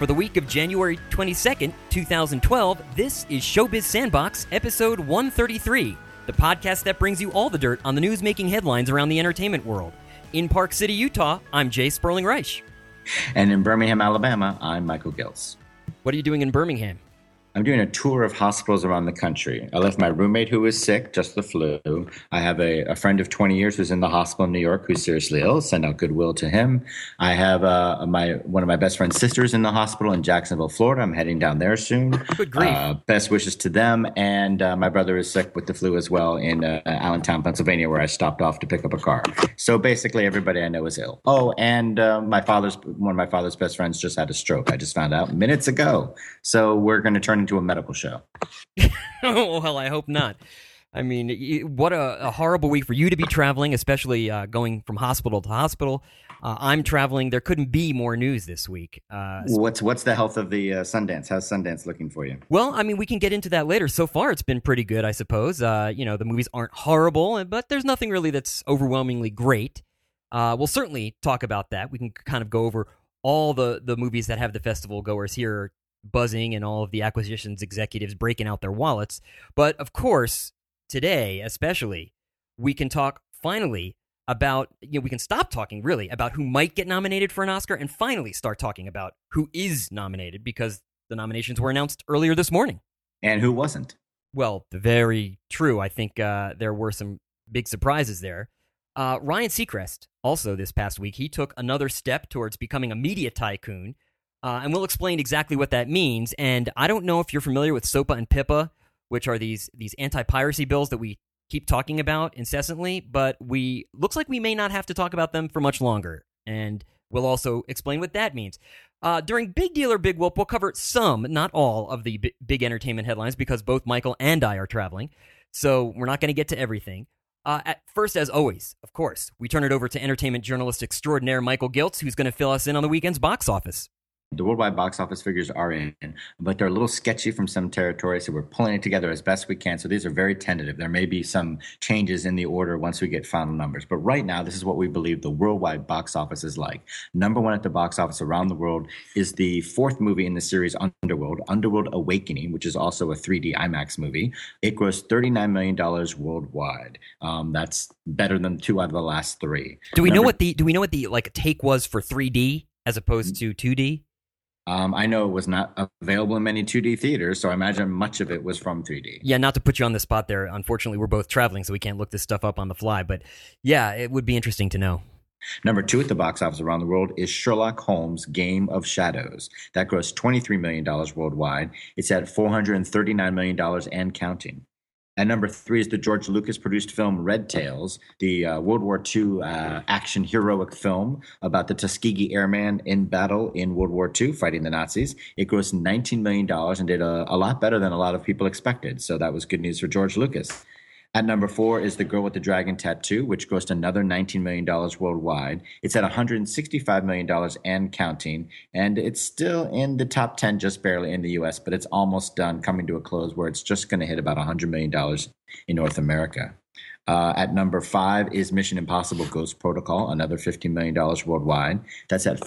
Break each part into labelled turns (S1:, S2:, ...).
S1: For the week of January 22nd, 2012, this is Showbiz Sandbox, episode 133, the podcast that brings you all the dirt on the news-making headlines around the entertainment world. In Park City, Utah, I'm Jay Sperling Reich.
S2: And in Birmingham, Alabama, I'm Michael Giltz.
S1: What are you doing in Birmingham?
S2: I'm doing a tour of hospitals around the country. I left my roommate who was sick, just the flu. I have a friend of 20 years who's in the hospital in New York who's seriously ill. Send out goodwill to him. I have one of my best friend's sisters in the hospital in Jacksonville, Florida. I'm heading down there soon.
S1: Good grief.
S2: Best wishes to them. And my brother is sick with the flu as well in Allentown, Pennsylvania, where I stopped off to pick up a car. So basically everybody I know is ill. Oh, and one of my father's best friends just had a stroke. I just found out minutes ago. So we're going to turn into a medical show.
S1: Well, I hope not. I mean, what a horrible week for you to be traveling, especially going from hospital to hospital. I'm traveling. There couldn't be more news this week.
S2: What's the health of the Sundance? How's Sundance looking for you?
S1: Well, I mean, we can get into that later. So far, it's been pretty good, I suppose. The movies aren't horrible, but there's nothing really that's overwhelmingly great. We'll certainly talk about that. We can kind of go over all the movies that have the festival goers here buzzing and all of the acquisitions executives breaking out their wallets. But of course, today especially, we can talk finally about, we can stop talking really about who might get nominated for an Oscar and finally start talking about who is nominated, because the nominations were announced earlier this morning.
S2: And who wasn't?
S1: Well, very true. I think there were some big surprises there. Ryan Seacrest, also this past week, he took another step towards becoming a media tycoon. And we'll explain exactly what that means. And I don't know if you're familiar with SOPA and PIPA, which are these anti-piracy bills that we keep talking about incessantly, but looks like we may not have to talk about them for much longer. And we'll also explain what that means. During Big Deal or Big Whoop, we'll cover some, not all, of the big entertainment headlines, because both Michael and I are traveling. So we're not going to get to everything. At first, as always, of course, we turn it over to entertainment journalist extraordinaire Michael Giltz, who's going to fill us in on the weekend's box office.
S2: The worldwide box office figures are in, but they're a little sketchy from some territories, so we're pulling it together as best we can. So these are very tentative. There may be some changes in the order once we get final numbers. But right now, this is what we believe the worldwide box office is like. Number one at the box office around the world is the fourth movie in the series Underworld Awakening, which is also a 3D IMAX movie. It grossed $39 million worldwide. That's better than 2 out of the last 3.
S1: Do we know what the take was for 3D as opposed to 2D?
S2: I know it was not available in many 2D theaters, so I imagine much of it was from 3D.
S1: Yeah, not to put you on the spot there. Unfortunately, we're both traveling, so we can't look this stuff up on the fly. But yeah, it would be interesting to know.
S2: Number 2 at the box office around the world is Sherlock Holmes: Game of Shadows. That grossed $23 million worldwide. It's at $439 million and counting. And number 3 is the George Lucas-produced film Red Tails, the World War II action heroic film about the Tuskegee Airmen in battle in World War II fighting the Nazis. It grossed $19 million and did a lot better than a lot of people expected. So that was good news for George Lucas. At number 4 is The Girl with the Dragon Tattoo, which grossed another $19 million worldwide. It's at $165 million and counting, and it's still in the top 10 just barely in the U.S., but it's almost done, coming to a close where it's just going to hit about $100 million in North America. At number 5 is Mission Impossible Ghost Protocol, another $15 million worldwide. That's at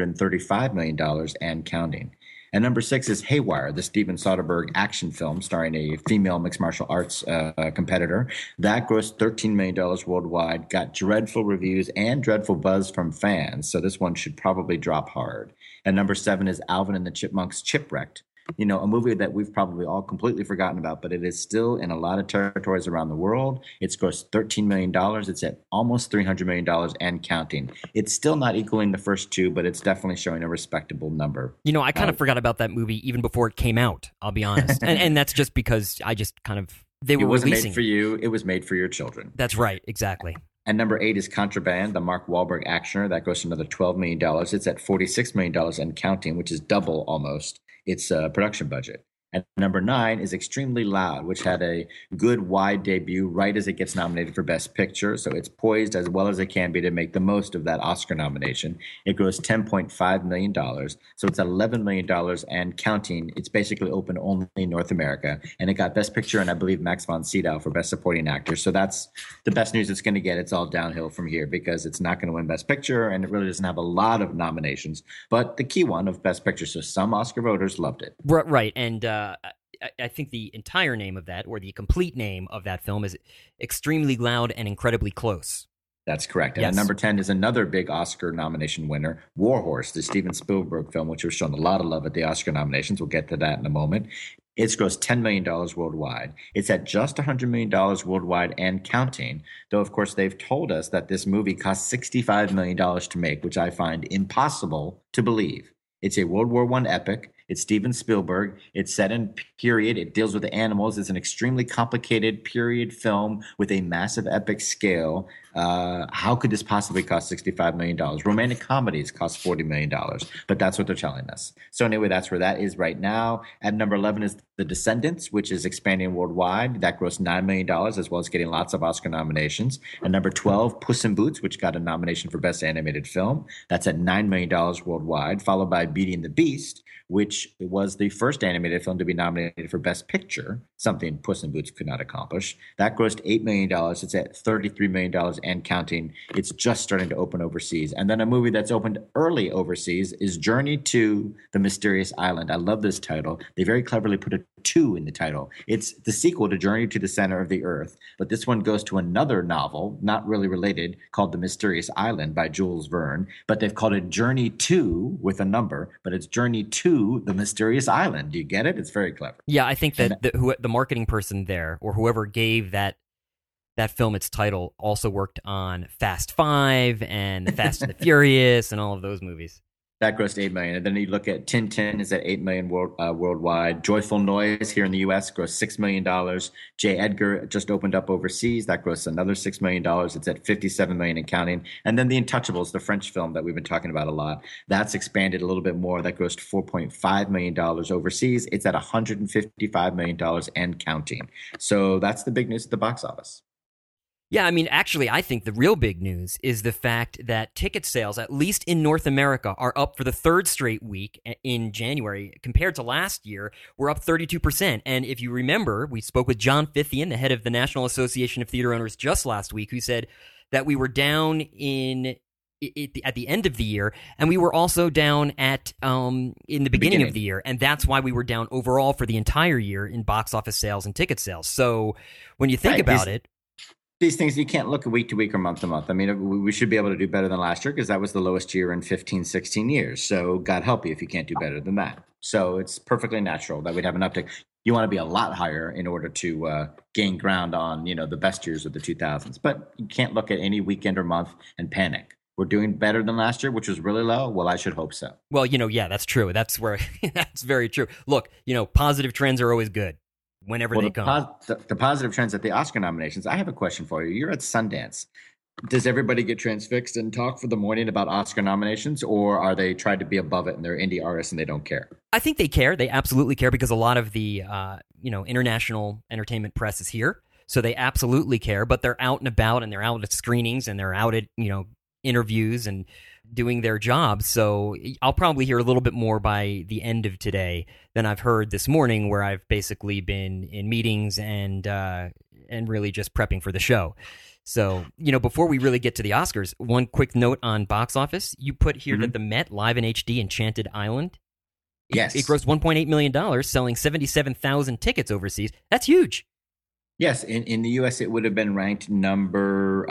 S2: $535 million and counting. And number 6 is Haywire, the Steven Soderbergh action film starring a female mixed martial arts competitor. That grossed $13 million worldwide, got dreadful reviews and dreadful buzz from fans, so this one should probably drop hard. And number 7 is Alvin and the Chipmunks Chipwrecked. A movie that we've probably all completely forgotten about, but it is still in a lot of territories around the world. It's grossed $13 million. It's at almost $300 million and counting. It's still not equaling the first 2, but it's definitely showing a respectable number.
S1: I kind of forgot about that movie even before it came out, I'll be honest. and that's just because I just kind of, they were releasing. It wasn't
S2: made for you. It was made for your children.
S1: That's right. Exactly.
S2: And number 8 is Contraband, the Mark Wahlberg actioner. That goes to another $12 million. It's at $46 million and counting, which is double almost its production budget. And number 9 is Extremely Loud, which had a good wide debut right as it gets nominated for Best Picture. So it's poised as well as it can be to make the most of that Oscar nomination. It grossed $10.5 million. So it's $11 million and counting. It's basically open only in North America. And it got Best Picture and I believe Max von Sydow for Best Supporting Actor. So that's the best news it's going to get. It's all downhill from here because it's not going to win Best Picture and it really doesn't have a lot of nominations. But the key one of Best Picture. So some Oscar voters loved it.
S1: Right. And I think the entire name of that, or the complete name of that film, is Extremely Loud and Incredibly Close.
S2: That's correct. And
S1: Yes.
S2: number 10 is another big Oscar nomination winner, War Horse, the Steven Spielberg film, which was shown a lot of love at the Oscar nominations. We'll get to that in a moment. It's grossed $10 million worldwide. It's at just $100 million worldwide and counting, though, of course, they've told us that this movie cost $65 million to make, which I find impossible to believe. It's a World War I epic. It's Steven Spielberg. It's set in period. It deals with the animals. It's an extremely complicated period film with a massive epic scale. How could this possibly cost $65 million? Romantic comedies cost $40 million, but that's what they're telling us. So anyway, that's where that is right now. At number 11 is The Descendants, which is expanding worldwide. That grossed $9 million, as well as getting lots of Oscar nominations. At number 12, Puss in Boots, which got a nomination for Best Animated Film. That's at $9 million worldwide, followed by Beauty and the Beast, which was the first animated film to be nominated for Best Picture, something Puss in Boots could not accomplish. That grossed $8 million. It's at $33 million and counting. It's just starting to open overseas. And then a movie that's opened early overseas is Journey to the Mysterious Island. I love this title. They very cleverly put a 2 in the title. It's the sequel to Journey to the Center of the Earth, but this one goes to another novel, not really related, called The Mysterious Island by Jules Verne, but they've called it Journey to with a number, but it's Journey to the Mysterious Island. Do you get it? It's very clever.
S1: Yeah, I think that the marketing person there, or whoever gave that film its title, also worked on Fast Five and The Fast and the Furious and all of those movies.
S2: That grossed $8 million. And then you look at Tintin is at $8 million worldwide. Joyful Noise here in the U.S. grossed $6 million. J. Edgar just opened up overseas. That grossed another $6 million. It's at $57 million and counting. And then The Untouchables, the French film that we've been talking about a lot, that's expanded a little bit more. That grossed $4.5 million overseas. It's at $155 million and counting. So that's the big news at the box office.
S1: Yeah, I mean, actually, I think the real big news is the fact that ticket sales, at least in North America, are up for the third straight week in January. Compared to last year, we're up 32%. And if you remember, we spoke with John Fithian, the head of the National Association of Theater Owners, just last week, who said that we were down at the end of the year, and we were also down at in the beginning of the year, and that's why we were down overall for the entire year in box office sales and ticket sales. So when you think about it,
S2: these things, you can't look week to week or month to month. I mean, we should be able to do better than last year because that was the lowest year in 15, 16 years. So God help you if you can't do better than that. So it's perfectly natural that we'd have an uptick. You want to be a lot higher in order to gain ground on, the best years of the 2000s. But you can't look at any weekend or month and panic. We're doing better than last year, which was really low. Well, I should hope so.
S1: Well, yeah, that's true. That's where that's very true. Look, positive trends are always good. Whenever they come.
S2: The positive trends at the Oscar nominations. I have a question for you. You're at Sundance. Does everybody get transfixed and talk for the morning about Oscar nominations, or are they trying to be above it and they're indie artists and they don't care?
S1: I think they care. They absolutely care because a lot of the international entertainment press is here, so they absolutely care. But they're out and about, and they're out at screenings, and they're out at interviews and doing their jobs. So I'll probably hear a little bit more by the end of today than I've heard this morning, where I've basically been in meetings and really just prepping for the show. So, before we really get to the Oscars, one quick note on box office. You put here that the Met Live in HD Enchanted Island,
S2: yes,
S1: it grossed $1.8 million, selling 77,000 tickets overseas. That's huge.
S2: Yes, in the U.S. it would have been ranked number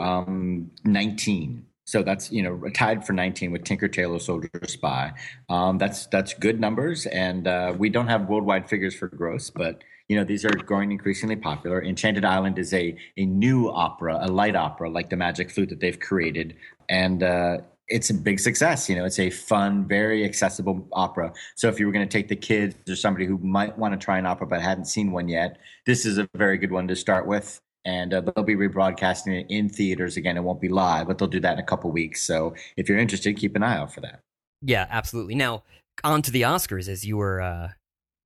S2: 19. So that's, tied for 19 with Tinker Tailor Soldier Spy. That's good numbers. And we don't have worldwide figures for gross, but, these are growing increasingly popular. Enchanted Island is a new opera, a light opera like the Magic Flute that they've created. And it's a big success. It's a fun, very accessible opera. So if you were going to take the kids or somebody who might want to try an opera but hadn't seen one yet, this is a very good one to start with. And they'll be rebroadcasting it in theaters again. It won't be live, but they'll do that in a couple weeks. So if you're interested, keep an eye out for that.
S1: Yeah, absolutely. Now, on to the Oscars, as you were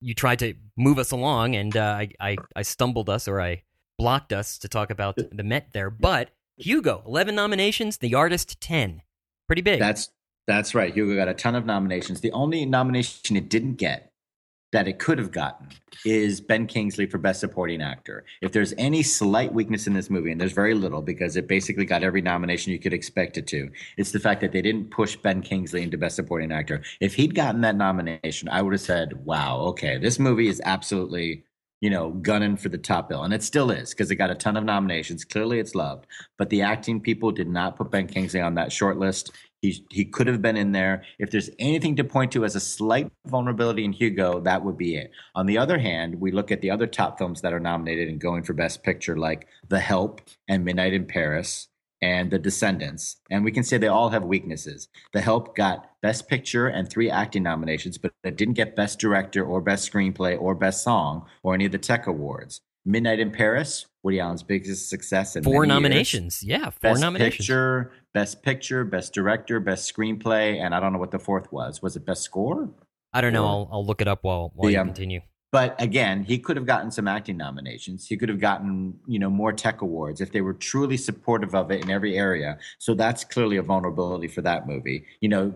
S1: you tried to move us along, and I stumbled us, or I blocked us to talk about the Met there. But Hugo, 11 nominations, The Artist 10. Pretty big.
S2: That's right. Hugo got a ton of nominations. The only nomination it didn't get that it could have gotten is Ben Kingsley for Best Supporting Actor. If there's any slight weakness in this movie, and there's very little because it basically got every nomination you could expect it to, it's the fact that they didn't push Ben Kingsley into Best Supporting Actor. If he'd gotten that nomination, I would have said, wow, okay, this movie is absolutely, gunning for the top bill. And it still is because it got a ton of nominations. Clearly it's loved. But the acting people did not put Ben Kingsley on that short list. He could have been in there. If there's anything to point to as a slight vulnerability in Hugo, that would be it. On the other hand, we look at the other top films that are nominated and going for Best Picture, like The Help and Midnight in Paris and The Descendants, and we can say they all have weaknesses. The Help got Best Picture and 3 acting nominations, but it didn't get Best Director or Best Screenplay or Best Song or any of the tech awards. Midnight in Paris, Woody Allen's biggest success in
S1: 4 nominations.
S2: Years.
S1: Yeah, 4 nominations.
S2: Best Picture, Best Director, Best Screenplay, and I don't know what the fourth was. Was it Best Score?
S1: I don't know. I'll look it up while you continue.
S2: But again, he could have gotten some acting nominations. He could have gotten, more tech awards if they were truly supportive of it in every area. So that's clearly a vulnerability for that movie.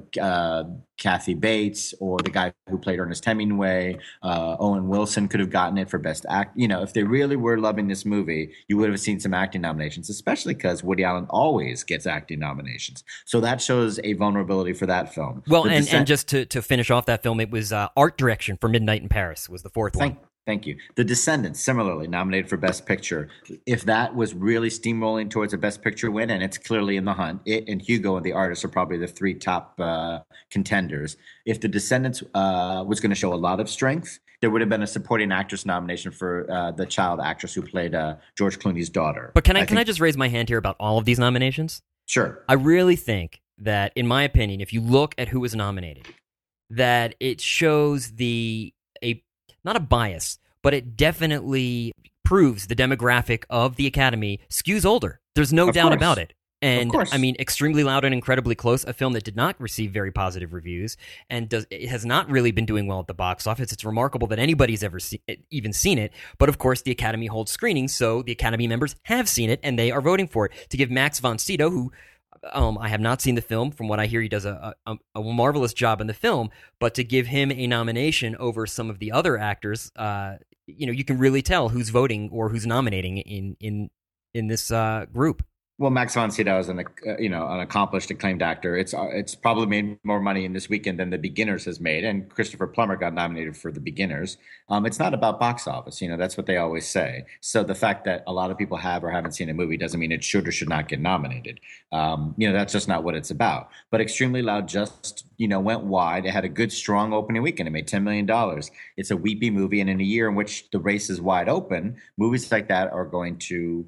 S2: Kathy Bates or the guy who played Ernest Hemingway, Owen Wilson could have gotten it for Best Act. If they really were loving this movie, you would have seen some acting nominations, especially because Woody Allen always gets acting nominations. So that shows a vulnerability for that film.
S1: Well, and just to finish off that film, it was art direction for Midnight in Paris was the fourth one.
S2: Thank you. The Descendants, similarly nominated for Best Picture. If that was really steamrolling towards a Best Picture win, and it's clearly in the hunt, it and Hugo and The Artist are probably the 3 top contenders. If The Descendants was going to show a lot of strength, there would have been a supporting actress nomination for the child actress who played George Clooney's daughter.
S1: But can I just raise my hand here about all of these nominations?
S2: Sure.
S1: I really think that, in my opinion, if you look at who was nominated, that it shows not a bias, but it definitely proves the demographic of the Academy skews older. There's no doubt about it. And I mean, Extremely Loud and Incredibly Close, a film that did not receive very positive reviews and it has not really been doing well at the box office. It's remarkable that anybody's ever even seen it. But of course, the Academy holds screenings, so the Academy members have seen it and they are voting for it. To give Max von Sydow, who I have not seen the film. From what I hear, he does a marvelous job in the film. But to give him a nomination over some of the other actors, you can really tell who's voting or who's nominating in this group.
S2: Well, Max von Sydow is an accomplished, acclaimed actor. It's probably made more money in this weekend than The Beginners has made, and Christopher Plummer got nominated for The Beginners. It's not about box office, that's what they always say. So the fact that a lot of people have or haven't seen a movie doesn't mean it should or should not get nominated. That's just not what it's about. But Extremely Loud just went wide. It had a good, strong opening weekend. It made $10 million. It's a weepy movie, and in a year in which the race is wide open, movies like that are going to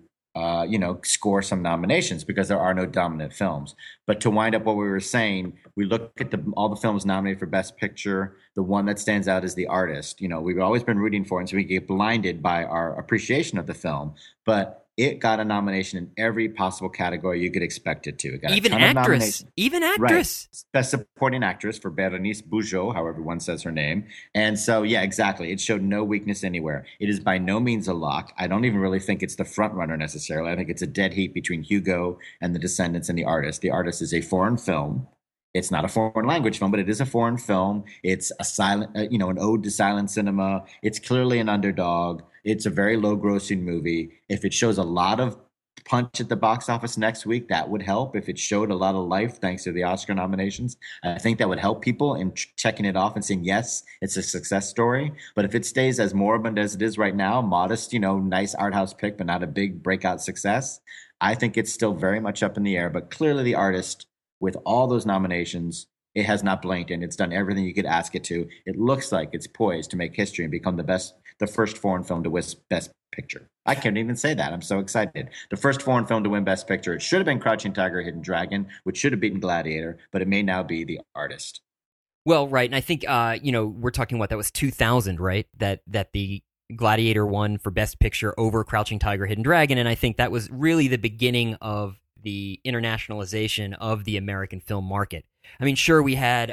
S2: score some nominations because there are no dominant films. But to wind up what we were saying, we look at all the films nominated for Best Picture. The one that stands out is The Artist. We've always been rooting for it, and so we get blinded by our appreciation of the film. But it got a nomination in every possible category you could expect it to. It got
S1: even actress.
S2: Right. Best Supporting Actress for Bérénice Bejo, however one says her name. And so, yeah, exactly. It showed no weakness anywhere. It is by no means a lock. I don't even really think it's the front runner necessarily. I think it's a dead heat between Hugo and The Descendants and The Artist. The Artist is a foreign film. It's not a foreign language film, but it is a foreign film. It's a silent, an ode to silent cinema. It's clearly an underdog. It's a very low grossing movie. If it shows a lot of punch at the box office next week, that would help. If it showed a lot of life, thanks to the Oscar nominations, I think that would help people in checking it off and saying, yes, it's a success story. But if it stays as moribund as it is right now, modest, nice art house pick, but not a big breakout success, I think it's still very much up in the air. But clearly The Artist, with all those nominations, it has not blinked, and it's done everything you could ask it to. It looks like it's poised to make history and become the first foreign film to win Best Picture. I can't even say that. I'm so excited. The first foreign film to win Best Picture. It should have been Crouching Tiger, Hidden Dragon, which should have beaten Gladiator, but it may now be The Artist.
S1: Well, right, and I think we're talking that was 2000, right? That the Gladiator won for Best Picture over Crouching Tiger, Hidden Dragon, and I think that was really the beginning of the internationalization of the American film market. I mean, sure, we had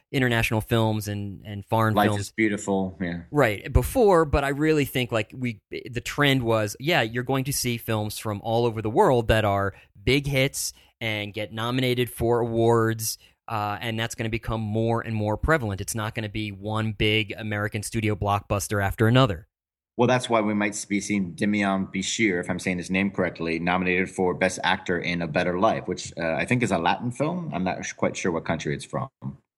S1: international films and foreign
S2: Life
S1: films.
S2: is Beautiful, yeah.
S1: Right, before, but I really think like the trend was, you're going to see films from all over the world that are big hits and get nominated for awards, and that's going to become more and more prevalent. It's not going to be one big American studio blockbuster after another.
S2: Well, that's why we might be seeing Demian Bichir, if I'm saying his name correctly, nominated for Best Actor in A Better Life, which I think is a Latin film. I'm not quite sure what country it's from.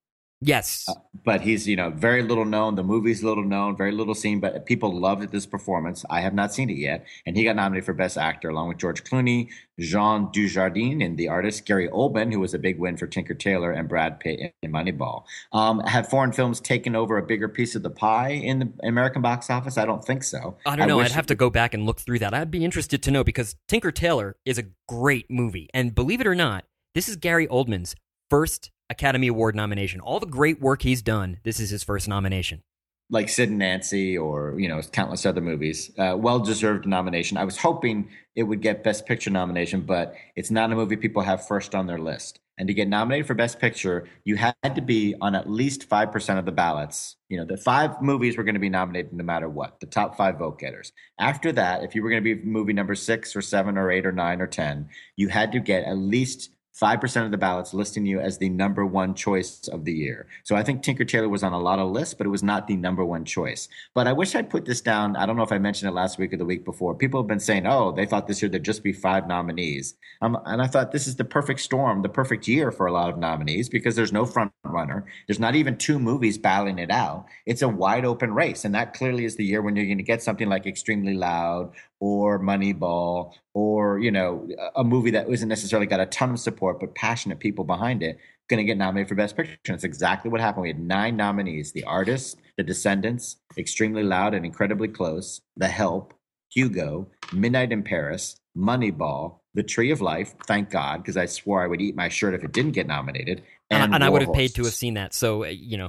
S1: Yes.
S2: But he's, very little known. The movie's little known, very little seen, but people loved this performance. I have not seen it yet. And he got nominated for Best Actor along with George Clooney, Jean Dujardin in The Artist, Gary Oldman, who was a big win for Tinker Tailor, and Brad Pitt in Moneyball. Have foreign films taken over a bigger piece of the pie in the American box office? I don't think so.
S1: I don't know. I'd have to go back and look through that. I'd be interested to know because Tinker Tailor is a great movie. And believe it or not, this is Gary Oldman's first Academy Award nomination. All the great work he's done, this is his first nomination.
S2: Like Sid and Nancy or, countless other movies. Well-deserved nomination. I was hoping it would get Best Picture nomination, but it's not a movie people have first on their list. And to get nominated for Best Picture, you had to be on at least 5% of the ballots. The 5 movies were going to be nominated no matter what, the top 5 vote getters. After that, if you were going to be movie number 6 or 7 or 8 or 9 or 10, you had to get at least 5% of the ballots listing you as the number one choice of the year. So I think Tinker Tailor was on a lot of lists, but it was not the number one choice. But I wish I'd put this down. I don't know if I mentioned it last week or the week before. People have been saying, they thought this year there'd just be 5 nominees. And I thought this is the perfect storm, the perfect year for a lot of nominees because there's no front runner. There's not even 2 movies battling it out. It's a wide open race. And that clearly is the year when you're going to get something like Extremely Loud or Moneyball or, a movie that isn't necessarily got a ton of support, but passionate people behind it, going to get nominated for Best Picture. And that's exactly what happened. We had 9 nominees: The Artist, The Descendants, Extremely Loud and Incredibly Close, The Help, Hugo, Midnight in Paris, Moneyball, The Tree of Life, thank God, because I swore I would eat my shirt if it didn't get nominated.
S1: And I would have paid to have seen that. So,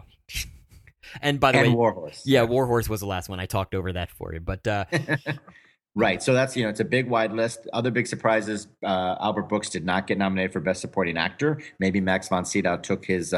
S1: And by the way,
S2: War Horse.
S1: Yeah, War Horse was the last one. I talked over that for you. But
S2: right. So that's, it's a big, wide list. Other big surprises, Albert Brooks did not get nominated for Best Supporting Actor. Maybe Max von Sydow took his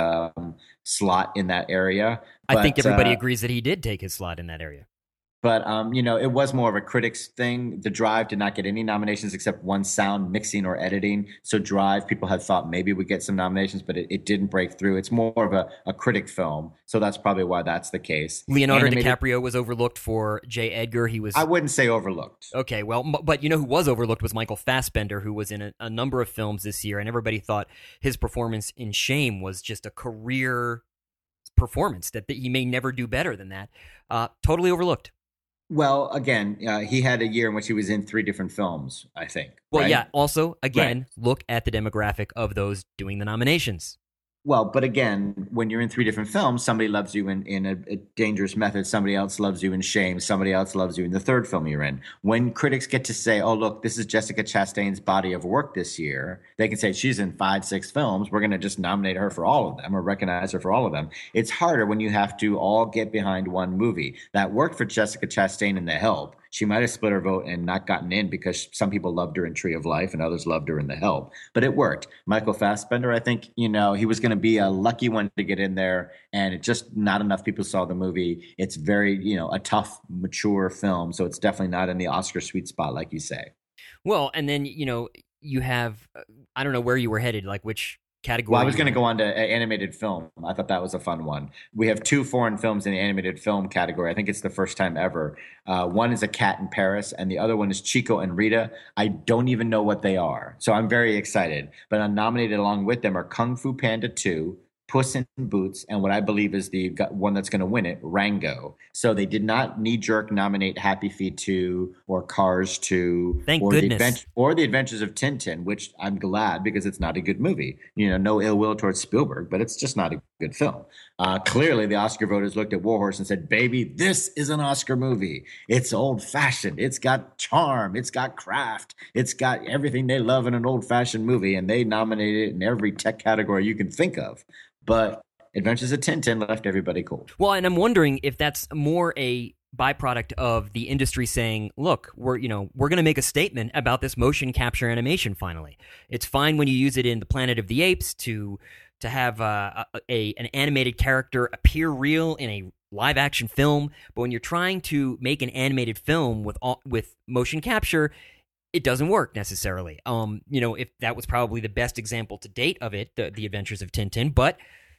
S2: slot in that area.
S1: I think everybody agrees that he did take his slot in that area.
S2: But, it was more of a critics thing. The Drive did not get any nominations except one, sound, mixing, or editing. So Drive, people had thought maybe would get some nominations, but it didn't break through. It's more of a critic film. So that's probably why that's the case.
S1: Leonardo DiCaprio was overlooked for J. Edgar.
S2: I wouldn't say overlooked.
S1: Okay, well, but who was overlooked was Michael Fassbender, who was in a number of films this year, and everybody thought his performance in Shame was just a career performance, that he may never do better than that. Totally overlooked.
S2: Well, again, he had a year in which he was in 3 different films, I think.
S1: Well,
S2: right?
S1: yeah. Also, again, Look at the demographic of those doing the nominations.
S2: Well, but again, when you're in 3 different films, somebody loves you in a Dangerous Method, somebody else loves you in Shame, somebody else loves you in the 3rd film you're in. When critics get to say, oh, look, this is Jessica Chastain's body of work this year, they can say she's in 5, 6 films. We're going to just nominate her for all of them or recognize her for all of them. It's harder when you have to all get behind one movie. That worked for Jessica Chastain in The Help. She might have split her vote and not gotten in because some people loved her in Tree of Life and others loved her in The Help. But it worked. Michael Fassbender, I think, he was going to be a lucky one to get in there, and it just not enough people saw the movie. It's very, a tough, mature film, so it's definitely not in the Oscar sweet spot, like you say.
S1: Well, and then, you have, I don't know where you were headed, like which category.
S2: Well, I was going to go on to animated film. I thought that was a fun one. We have 2 foreign films in the animated film category. I think it's the first time ever. One is A Cat in Paris, and the other one is Chico and Rita. I don't even know what they are, so I'm very excited. But I'm nominated along with them are Kung Fu Panda 2, Puss in Boots, and what I believe is the one that's going to win it, Rango. So they did not knee-jerk nominate Happy Feet 2 or Cars 2
S1: Thank
S2: or
S1: goodness.
S2: The Adventures of Tintin, which I'm glad because it's not a good movie. No ill will towards Spielberg, but it's just not a good film. Clearly, the Oscar voters looked at War Horse and said, baby, this is an Oscar movie. It's old-fashioned. It's got charm. It's got craft. It's got everything they love in an old-fashioned movie, and they nominated it in every tech category you can think of. But Adventures of Tintin left everybody cold.
S1: Well, and I'm wondering if that's more a byproduct of the industry saying, look, we're going to make a statement about this motion capture animation finally. It's fine when you use it in the Planet of the Apes to to have an animated character appear real in a live action film, but when you're trying to make an animated film with motion capture, it doesn't work necessarily. If that was probably the best example to date of it, the Adventures of Tintin, but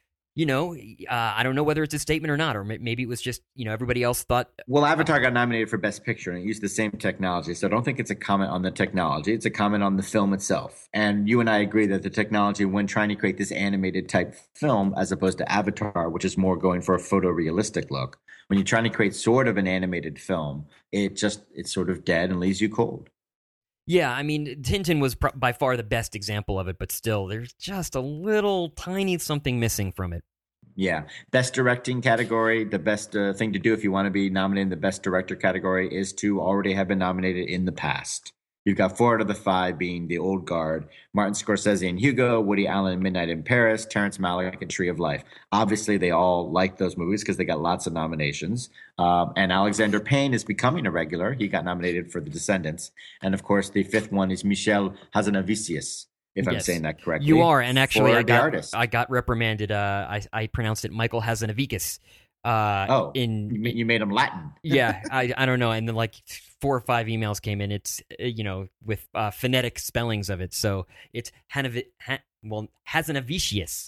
S1: I don't know whether it's a statement or not, or maybe it was just, everybody else thought.
S2: Well, Avatar got nominated for Best Picture, and it used the same technology. So I don't think it's a comment on the technology. It's a comment on the film itself. And you and I agree that the technology, when trying to create this animated type film, as opposed to Avatar, which is more going for a photorealistic look, when you're trying to create sort of an animated film, it's sort of dead and leaves you cold.
S1: Yeah, I mean, Tintin was by far the best example of it, but still, there's just a little tiny something missing from it.
S2: Yeah. Best directing category, the best thing to do if you want to be nominated in the best director category is to already have been nominated in the past. You've got 4 out of the 5 being the old guard: Martin Scorsese and Hugo, Woody Allen in Midnight in Paris, Terrence Malick in Tree of Life. Obviously, they all like those movies because they got lots of nominations. And Alexander Payne is becoming a regular. He got nominated for The Descendants. And of course, the 5th one is Michel Hazanavicius, if I'm saying that correctly.
S1: You are, and actually, I
S2: got
S1: reprimanded. I pronounced it Michael Hazanavicius.
S2: You made him Latin.
S1: Yeah, I don't know, and then like 4 or 5 emails came in. It's with phonetic spellings of it, so it's Hazanavicius.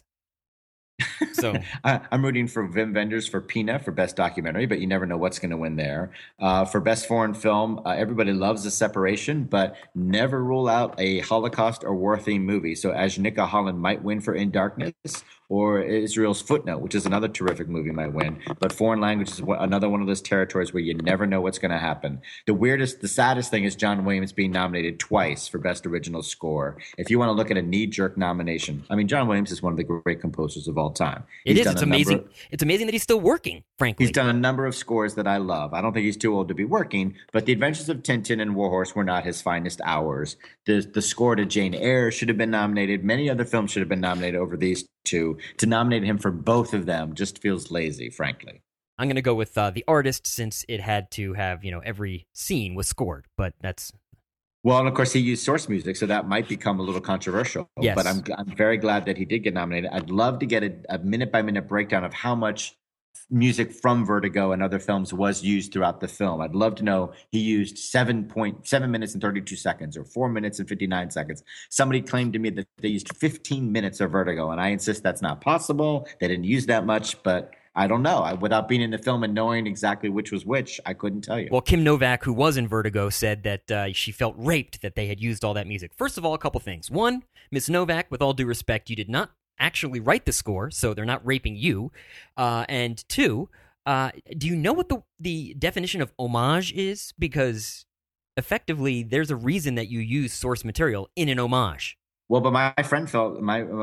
S1: So
S2: I'm rooting for Wim Wenders for Pina for best documentary, but you never know what's going to win there. For best foreign film, everybody loves The Separation, but never rule out a Holocaust or war theme movie. So Ajnika Holland might win for In Darkness, or Israel's Footnote, which is another terrific movie, might win. But foreign language is another one of those territories where you never know what's going to happen. The saddest thing is John Williams being nominated twice for best original score. If you want to look at a knee-jerk nomination, I mean, John Williams is one of the great composers of all time.
S1: It's amazing. It's amazing that he's still working, frankly.
S2: He's done a number of scores that I love. I don't think he's too old to be working, but The Adventures of Tintin and Warhorse were not his finest hours. The score to Jane Eyre should have been nominated. Many other films should have been nominated over these two. To nominate him for both of them just feels lazy, frankly.
S1: I'm going to go with The Artist, since it had to have, every scene was scored, but that's...
S2: Well, and of course, he used source music, so that might become a little controversial.
S1: Yes.
S2: But I'm very glad that he did get nominated. I'd love to get a minute-by-minute breakdown of how much music from Vertigo and other films was used throughout the film. I'd love to know he used 7.7 minutes and 32 seconds or 4 minutes and 59 seconds. Somebody claimed to me that they used 15 minutes of Vertigo, and I insist that's not possible. They didn't use that much, but I don't know. Without being in the film and knowing exactly which was which, I couldn't tell you.
S1: Well, Kim Novak, who was in Vertigo, said that she felt raped that they had used all that music. First of all, a couple things. One, Miss Novak, with all due respect, you did not actually write the score, so they're not raping you. And two, do you know what the definition of homage is? Because effectively, there's a reason that you use source material in an homage.
S2: Well, but my friend felt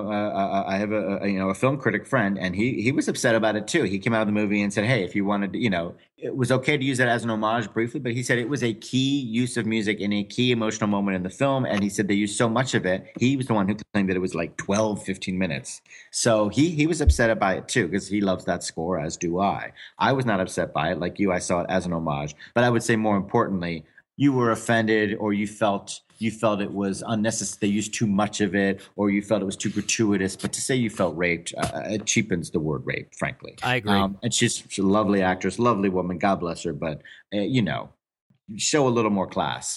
S2: I have a film critic friend, and he was upset about it too. He came out of the movie and said, "Hey, if you wanted, it was okay to use it as an homage briefly, but he said it was a key use of music in a key emotional moment in the film." And he said they used so much of it. He was the one who claimed that it was like 12, 15 minutes. So he was upset by it too, because he loves that score, as do I. I was not upset by it like you. I saw it as an homage, but I would say more importantly, you were offended, or you felt it was unnecessary, they used too much of it, or you felt it was too gratuitous. But to say you felt raped, it cheapens the word rape, frankly.
S1: I agree.
S2: And she's a lovely actress, lovely woman, God bless her. But, show a little more class,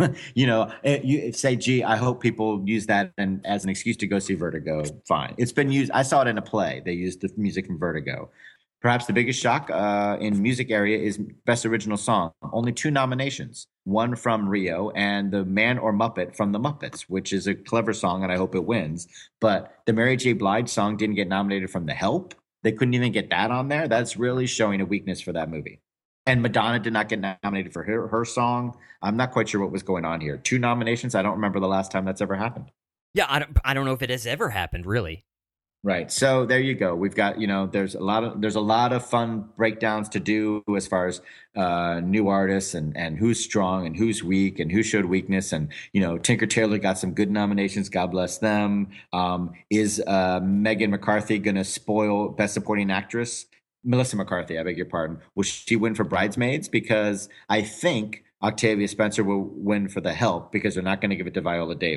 S2: you say, gee, I hope people use that and as an excuse to go see Vertigo. Fine. It's been used. I saw it in a play. They used the music from Vertigo. Perhaps the biggest shock in music area is Best Original Song. Only 2 nominations, one from Rio and The Man or Muppet from The Muppets, which is a clever song, and I hope it wins. But the Mary J. Blige song didn't get nominated from The Help. They couldn't even get that on there. That's really showing a weakness for that movie. And Madonna did not get nominated for her song. I'm not quite sure what was going on here. 2 nominations. I don't remember the last time that's ever happened.
S1: Yeah, I don't know if it has ever happened, really.
S2: Right. So there you go. We've got, there's a lot of fun breakdowns to do as far as new artists and who's strong and who's weak and who showed weakness. And, Tinker Tailor got some good nominations. God bless them. Is Megan McCarthy going to spoil Best Supporting Actress? Melissa McCarthy, I beg your pardon. Will she win for Bridesmaids? Because I think Octavia Spencer will win for The Help, because they're not going to give it to Viola Davis.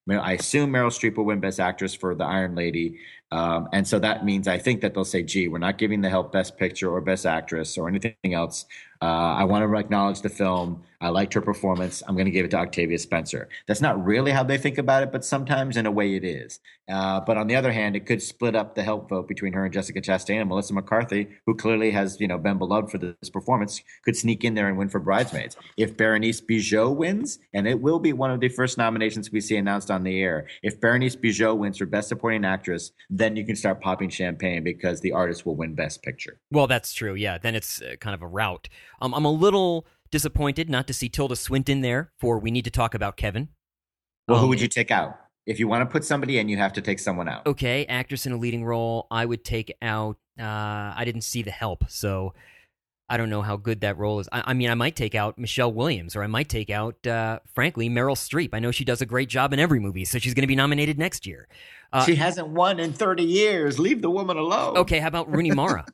S2: I assume Meryl Streep will win Best Actress for The Iron Lady. And so that means I think that they'll say, gee, we're not giving The Help Best Picture or Best Actress or anything else. I want to acknowledge the film. I liked her performance. I'm going to give it to Octavia Spencer. That's not really how they think about it, but sometimes in a way it is. But on the other hand, it could split up the Help vote between her and Jessica Chastain, and Melissa McCarthy, who clearly has been beloved for this performance, could sneak in there and win for Bridesmaids. If Berenice Bejo wins, and it will be one of the first nominations we see announced on the air, if Berenice Bejo wins for Best Supporting Actress, then you can start popping champagne because the artist will win Best Picture.
S1: Well, that's true. Yeah, then it's kind of a rout. I'm a little disappointed not to see Tilda Swinton there for We Need to Talk About Kevin.
S2: Well, who would you take out? If you want to put somebody in, you have to take someone out.
S1: Okay, actress in a leading role. I would take out. I didn't see The Help, so I don't know how good that role is. I mean, I might take out Michelle Williams, or I might take out, frankly, Meryl Streep. I know she does a great job in every movie, so she's going to be nominated next year.
S2: She hasn't won in 30 years. Leave the woman alone.
S1: Okay, how about Rooney Mara?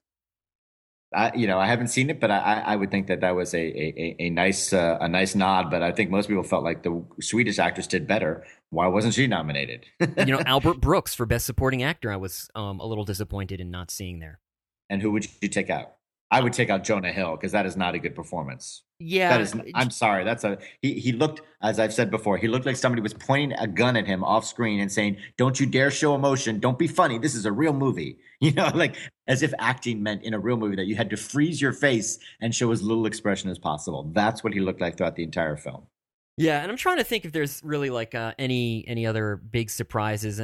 S2: I haven't seen it, but I would think that was a nice nod. But I think most people felt like the Swedish actress did better. Why wasn't she nominated?
S1: Albert Brooks for Best Supporting Actor. I was a little disappointed in not seeing there.
S2: And who would you take out? I would take out Jonah Hill because that is not a good performance.
S1: Yeah,
S2: I'm sorry. He looked, as I've said before, he looked like somebody was pointing a gun at him off screen and saying, "Don't you dare show emotion. Don't be funny. This is a real movie." Like as if acting meant in a real movie that you had to freeze your face and show as little expression as possible. That's what he looked like throughout the entire film.
S1: Yeah, and I'm trying to think if there's really like any other big surprises.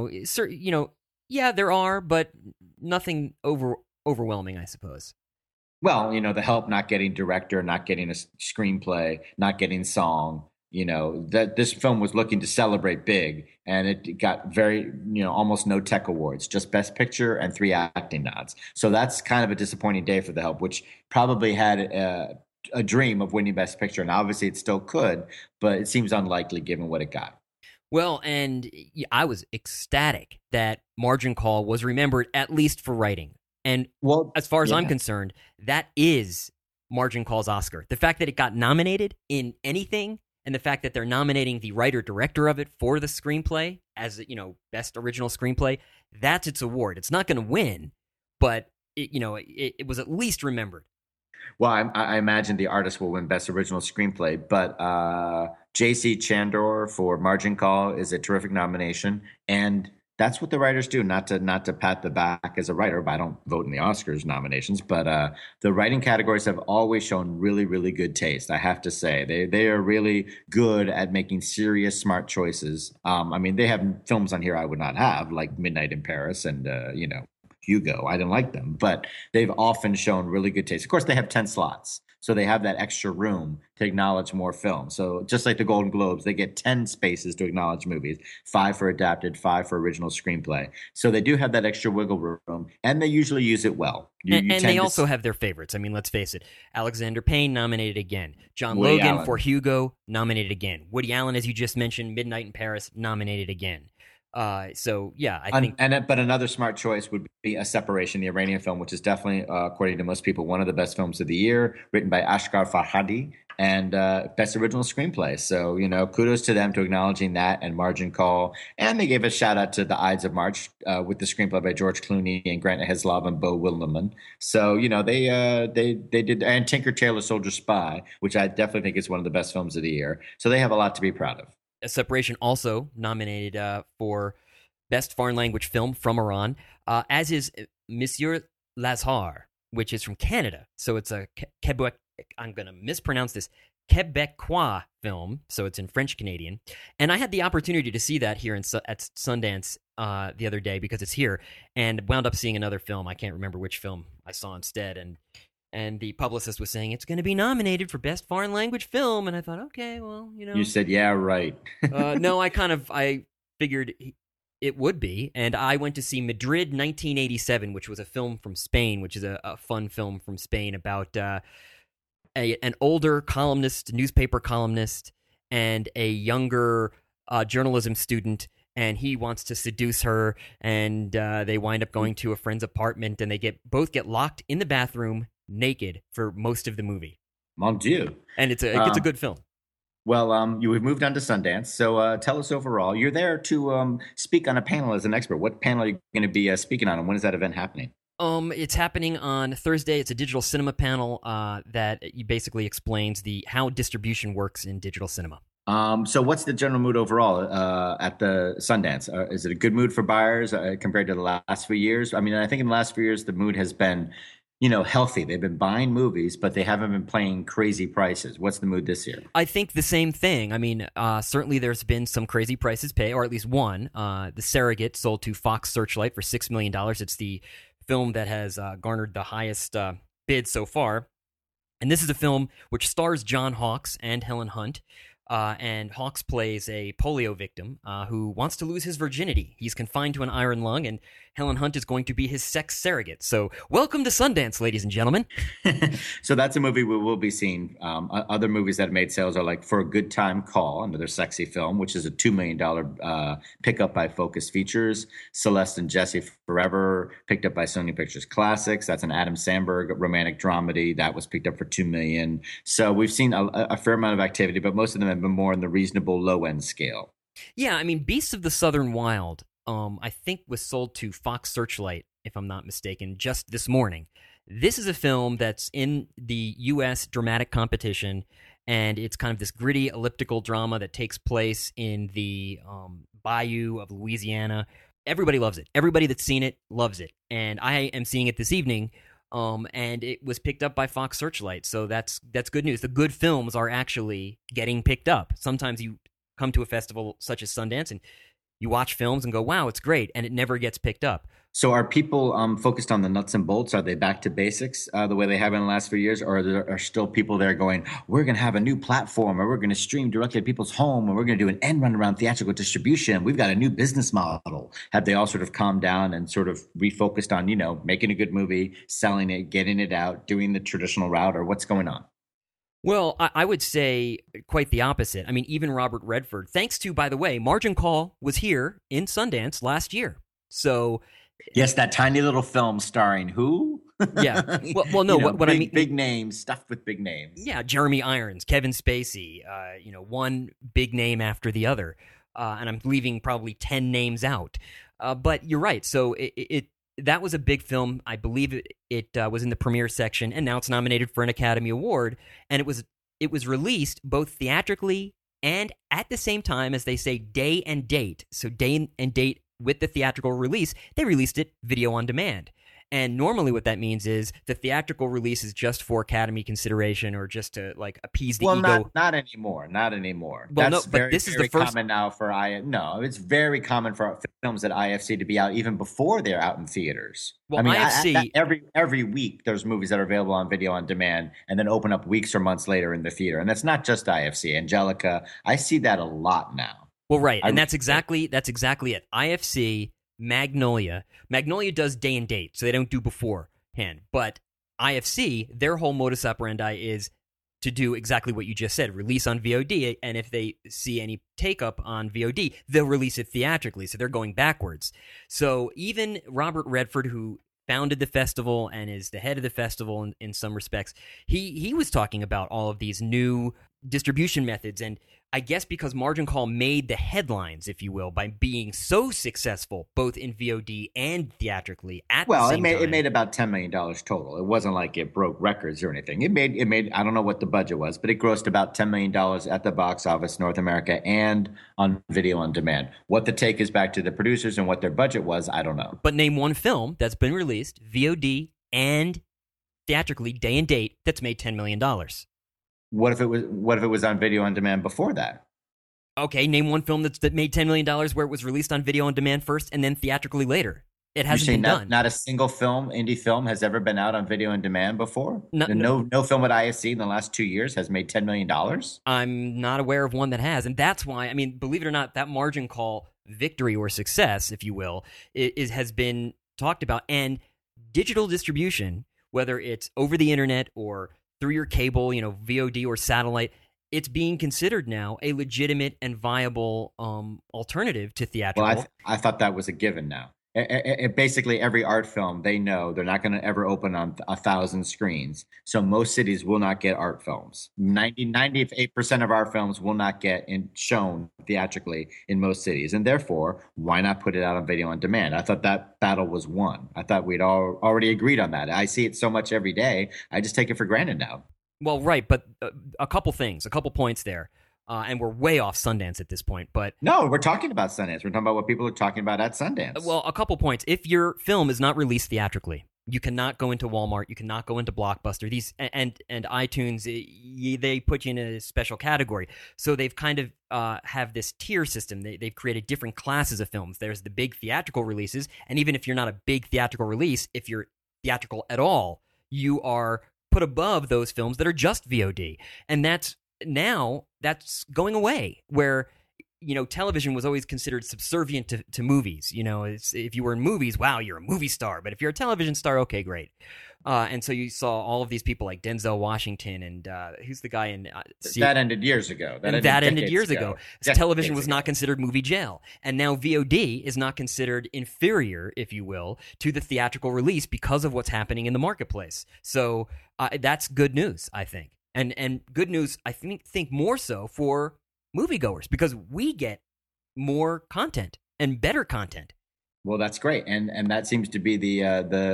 S1: Yeah, there are, but nothing overwhelming, I suppose.
S2: Well, The Help not getting director, not getting a screenplay, not getting song. That this film was looking to celebrate big, and it got very, almost no tech awards, just Best Picture and 3 acting nods. So that's kind of a disappointing day for The Help, which probably had a dream of winning Best Picture, and obviously it still could, but it seems unlikely given what it got.
S1: Well, and I was ecstatic that Margin Call was remembered at least for writing. And as far as I'm concerned, that is Margin Call's Oscar. The fact that it got nominated in anything, and the fact that they're nominating the writer-director of it for the screenplay as, best original screenplay, that's its award. It's not going to win, but it was at least remembered.
S2: Well, I imagine the artist will win Best Original Screenplay, but J.C. Chandor for Margin Call is a terrific nomination, and that's what the writers do. Not to pat the back as a writer, but I don't vote in the Oscars nominations. But the writing categories have always shown really, really good taste. I have to say they are really good at making serious, smart choices. They have films on here I would not have, like Midnight in Paris and Hugo. I didn't like them, but they've often shown really good taste. Of course, they have 10 slots. So they have that extra room to acknowledge more films. So just like the Golden Globes, they get 10 spaces to acknowledge movies, 5 for adapted, 5 for original screenplay. So they do have that extra wiggle room, and they usually use it well.
S1: And they also have their favorites. I mean, let's face it. Alexander Payne nominated again. John
S2: Woody
S1: Logan
S2: Allen
S1: for Hugo nominated again. Woody Allen, as you just mentioned, Midnight in Paris nominated again. I think.
S2: But another smart choice would be A Separation, the Iranian film, which is definitely, according to most people, one of the best films of the year, written by Asghar Farhadi, and best original screenplay. So, kudos to them to acknowledging that and Margin Call. And they gave a shout out to The Ides of March with the screenplay by George Clooney and Grant Heslov and Beau Willimon. So, they did, and Tinker Tailor Soldier Spy, which I definitely think is one of the best films of the year. So they have a lot to be proud of.
S1: A Separation also nominated for Best Foreign Language Film from Iran, as is Monsieur Lazare, which is from Canada. So it's a Quebec, I'm going to mispronounce this, Quebecois film, so it's in French Canadian. And I had the opportunity to see that here at Sundance the other day because it's here, and wound up seeing another film. I can't remember which film I saw instead, and the publicist was saying it's going to be nominated for Best Foreign Language Film, and I thought, okay, well,
S2: You said, yeah, right.
S1: No, I figured it would be, and I went to see Madrid 1987, which was a film from Spain, which is a fun film from Spain about an older newspaper columnist, and a younger journalism student, and he wants to seduce her, and they wind up going to a friend's apartment, and they both get locked in the bathroom naked for most of the movie.
S2: Mon Dieu.
S1: And it's a good film.
S2: Well, we've moved on to Sundance. So tell us overall. You're there to speak on a panel as an expert. What panel are you going to be speaking on, and when is that event happening?
S1: It's happening on Thursday. It's a digital cinema panel that basically explains how distribution works in digital cinema.
S2: So what's the general mood overall at the Sundance? Is it a good mood for buyers compared to the last few years? I mean, I think in the last few years, the mood has been, healthy. They've been buying movies, but they haven't been paying crazy prices. What's the mood this year?
S1: I think the same thing. I mean, certainly there's been some crazy prices paid, or at least one. The Surrogate sold to Fox Searchlight for $6 million. It's the film that has garnered the highest bid so far. And this is a film which stars John Hawkes and Helen Hunt. And Hawkes plays a polio victim who wants to lose his virginity. He's confined to an iron lung, and Helen Hunt is going to be his sex surrogate. So welcome to Sundance, ladies and gentlemen.
S2: So that's a movie we will be seeing. Other movies that have made sales are like For a Good Time Call, another sexy film, which is a $2 million pickup by Focus Features. Celeste and Jesse Forever, picked up by Sony Pictures Classics. That's an Adam Sandberg romantic dramedy that was picked up for $2 million. So we've seen a fair amount of activity, but most of them have been more in the reasonable low-end scale.
S1: Yeah, I mean, Beasts of the Southern Wild, I think was sold to Fox Searchlight, if I'm not mistaken, just this morning. This is a film that's in the U.S. dramatic competition, and it's kind of this gritty elliptical drama that takes place in the bayou of Louisiana. Everybody loves it. Everybody that's seen it loves it. And I am seeing it this evening, and it was picked up by Fox Searchlight, so that's good news. The good films are actually getting picked up. Sometimes you come to a festival such as Sundance, and you watch films and go, wow, it's great, and it never gets picked up.
S2: So are people focused on the nuts and bolts? Are they back to basics the way they have in the last few years? Or are there still people there going, we're going to have a new platform, or we're going to stream directly to people's home, and we're going to do an end run around theatrical distribution. We've got a new business model. Have they all sort of calmed down and sort of refocused on, making a good movie, selling it, getting it out, doing the traditional route, or what's going on?
S1: Well, I would say quite the opposite. I mean, even Robert Redford, thanks to, by the way, Margin Call was here in Sundance last year. So,
S2: yes, that tiny little film starring who?
S1: Yeah. Well, no. What I mean,
S2: big names stuffed with big names.
S1: Yeah, Jeremy Irons, Kevin Spacey. One big name after the other, and I'm leaving probably 10 names out. But you're right. So that was a big film. I believe it was in the premiere section, and now it's nominated for an Academy Award. And it was released both theatrically and at the same time, as they say, day and date. So day and date with the theatrical release, they released it video on demand. And normally what that means is the theatrical release is just for Academy consideration or just to like appease the ego.
S2: Well, not anymore. Not anymore.
S1: Well,
S2: That's
S1: no, but this is the first.
S2: Common now for No, it's very common for films at IFC to be out even before they're out in theaters.
S1: Well, I mean, IFC
S2: every week there's movies that are available on video on demand and then open up weeks or months later in the theater, and that's not just IFC. Angelica, I see that a lot now.
S1: Well, right, and that's exactly it. IFC. Magnolia does day and date, so they don't do beforehand. But IFC, their whole modus operandi is to do exactly what you just said, release on VOD, and if they see any take-up on VOD, they'll release it theatrically, so they're going backwards. So even Robert Redford, who founded the festival and is the head of the festival in some respects, he was talking about all of these new distribution methods, and I guess because Margin Call made the headlines, if you will, by being so successful both in VOD and theatrically at the same time.
S2: It made about $10 million total. It wasn't like it broke records or anything. It made I don't know what the budget was, but it grossed about $10 million at the box office, North America, and on video on demand. What the take is back to the producers and what their budget was, I don't know.
S1: But name one film that's been released VOD and theatrically day and date that's made $10 million.
S2: What if it was on video on demand before that?
S1: Okay, name one film that made $10 million where it was released on video on demand first and then theatrically later. It hasn't been done.
S2: Not a single indie film, has ever been out on video on demand before? No film at IFC in the last 2 years has made $10 million?
S1: I'm not aware of one that has. And that's why, I mean, believe it or not, that Margin Call victory or success, if you will, has been talked about. And digital distribution, whether it's over the internet or through your cable, VOD or satellite, it's being considered now a legitimate and viable alternative to theatrical.
S2: Well, I thought that was a given now. basically every art film, they know they're not going to ever open on 1,000 screens. So most cities will not get art films. 98% of our films will not get shown theatrically in most cities. And therefore, why not put it out on video on demand? I thought that battle was won. I thought we'd already agreed on that. I see it so much every day. I just take it for granted now.
S1: Well, right, but a couple points there. And we're way off Sundance at this point, but
S2: no, we're talking about Sundance. We're talking about what people are talking about at Sundance.
S1: Well, a couple points. If your film is not released theatrically, you cannot go into Walmart, you cannot go into Blockbuster. These and iTunes, they put you in a special category. So they've kind of have this tier system. They've created different classes of films. There's the big theatrical releases, and even if you're not a big theatrical release, if you're theatrical at all, you are put above those films that are just VOD, and that's going away, where television was always considered subservient to movies. If you were in movies, wow, you're a movie star, but if you're a television star, okay, great. And so you saw all of these people like Denzel Washington and who's the guy in
S2: that ended years ago.
S1: That ended years ago. Television was not considered movie jail, and now VOD is not considered inferior, if you will, to the theatrical release because of what's happening in the marketplace. So that's good news, I think. And good news, I think more so for moviegoers, because we get more content and better content.
S2: Well, that's great, and that seems to be the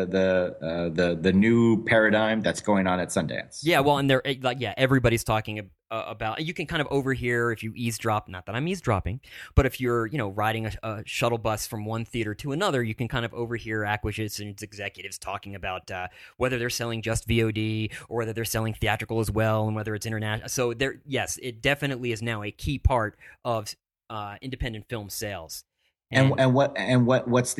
S2: new paradigm that's going on at Sundance.
S1: Yeah, well, and they're everybody's talking about. You can kind of overhear if you eavesdrop. Not that I'm eavesdropping, but if you're riding a shuttle bus from one theater to another, you can kind of overhear acquisitions executives talking about whether they're selling just VOD or whether they're selling theatrical as well, and whether it's international. So yes, it definitely is now a key part of independent film sales.
S2: What's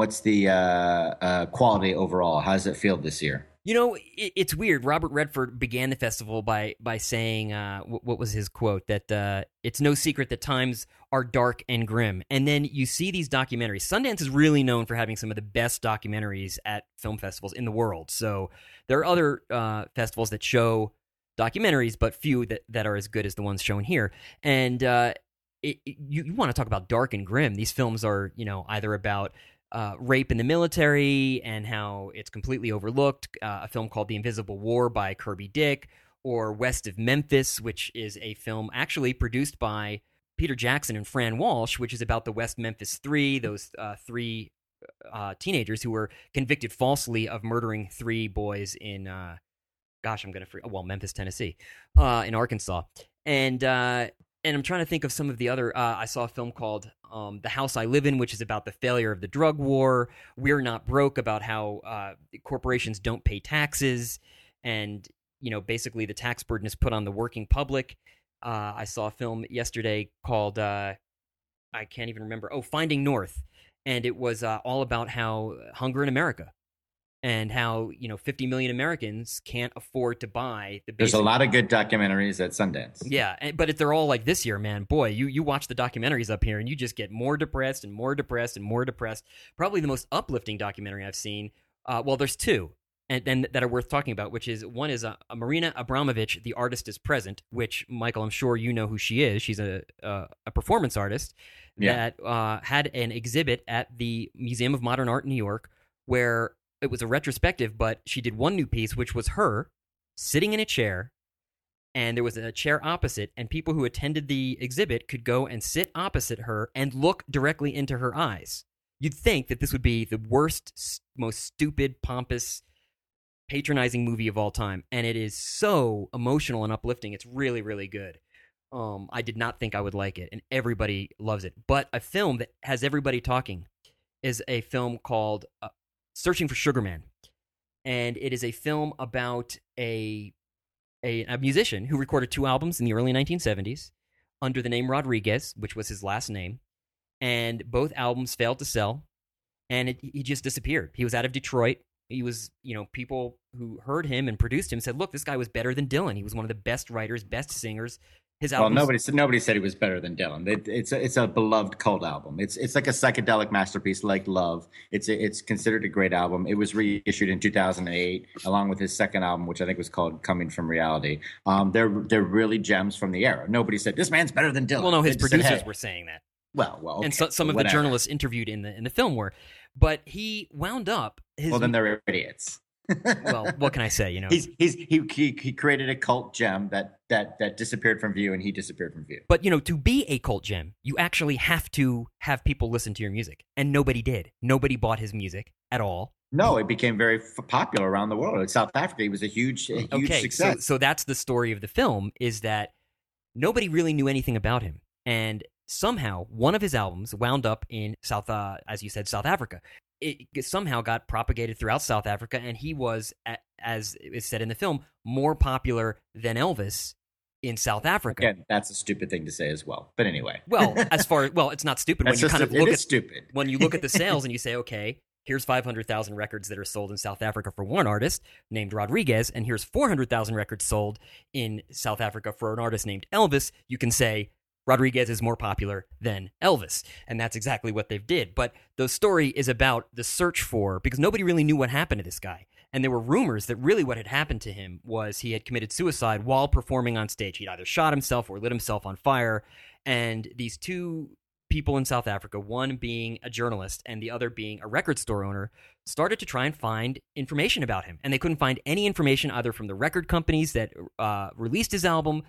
S2: the quality overall? How does it feel this year?
S1: It's weird. Robert Redford began the festival by saying, what was his quote? That it's no secret that times are dark and grim. And then you see these documentaries. Sundance is really known for having some of the best documentaries at film festivals in the world. So there are other festivals that show documentaries, but few that are as good as the ones shown here. And you want to talk about dark and grim. These films are, either about rape in the military and how it's completely overlooked. A film called The Invisible War by Kirby Dick, or West of Memphis, which is a film actually produced by Peter Jackson and Fran Walsh, which is about the West Memphis Three, those three teenagers who were convicted falsely of murdering three boys in, Memphis, Tennessee, in Arkansas. And I'm trying to think of some of the other. I saw a film called The House I Live In, which is about the failure of the drug war. We're Not Broke, about how corporations don't pay taxes, and basically the tax burden is put on the working public. I saw a film yesterday called I can't even remember. Finding North, and it was all about how hunger in America. And how 50 million Americans can't afford to buy the basic.
S2: There's a lot of good documentaries at Sundance.
S1: Yeah, but if they're all like this year, man, boy, you watch the documentaries up here and you just get more depressed and more depressed and more depressed. Probably the most uplifting documentary I've seen. There's two and that are worth talking about, which is one is Marina Abramovich, The Artist is Present, which, Michael, I'm sure you know who she is. She's a performance artist that had an exhibit at the Museum of Modern Art in New York, where it was a retrospective, but she did one new piece, which was her sitting in a chair, and there was a chair opposite, and people who attended the exhibit could go and sit opposite her and look directly into her eyes. You'd think that this would be the worst, most stupid, pompous, patronizing movie of all time, and it is so emotional and uplifting. It's really, really good. I did not think I would like it, and everybody loves it. But a film that has everybody talking is a film called Searching for Sugar Man, and it is a film about a musician who recorded 2 albums in the early 1970s under the name Rodriguez, which was his last name, and both albums failed to sell, and he just disappeared. He was out of Detroit. He was, people who heard him and produced him said, look, this guy was better than Dylan. He was one of the best writers, best singers. His albums,
S2: well, nobody said he was better than Dylan. It's a beloved cult album. It's like a psychedelic masterpiece, like Love. It's considered a great album. It was reissued in 2008, along with his second album, which I think was called Coming from Reality. They're really gems from the era. Nobody said this man's better than Dylan.
S1: Well, no, his producers were saying that.
S2: Okay,
S1: and some of the
S2: whatever.
S1: journalists interviewed in the film were. But he wound up his.
S2: Well, then they're idiots.
S1: Well, what can I say?
S2: He created a cult gem that disappeared from view, and he disappeared from view.
S1: But to be a cult gem, you actually have to have people listen to your music, and nobody did. Nobody bought his music at all.
S2: No, it became very popular around the world. In South Africa, he was a huge success.
S1: So that's the story of the film, is that nobody really knew anything about him, and somehow one of his albums wound up in as you said, South Africa. It somehow got propagated throughout South Africa, and he was, as is said in the film, more popular than Elvis in South Africa.
S2: Again, that's a stupid thing to say as well. But anyway.
S1: Well, it's not stupid when you kind of look at
S2: stupid.
S1: When you look at the sales and you say, okay, here's 500,000 records that are sold in South Africa for one artist named Rodriguez, and here's 400,000 records sold in South Africa for an artist named Elvis. You can say Rodriguez is more popular than Elvis, and that's exactly what they did. But the story is about the search for, because nobody really knew what happened to this guy, and there were rumors that really what had happened to him was he had committed suicide while performing on stage. He'd either shot himself or lit himself on fire, and these two people in South Africa, one being a journalist and the other being a record store owner, started to try and find information about him, and they couldn't find any information either from the record companies that released his album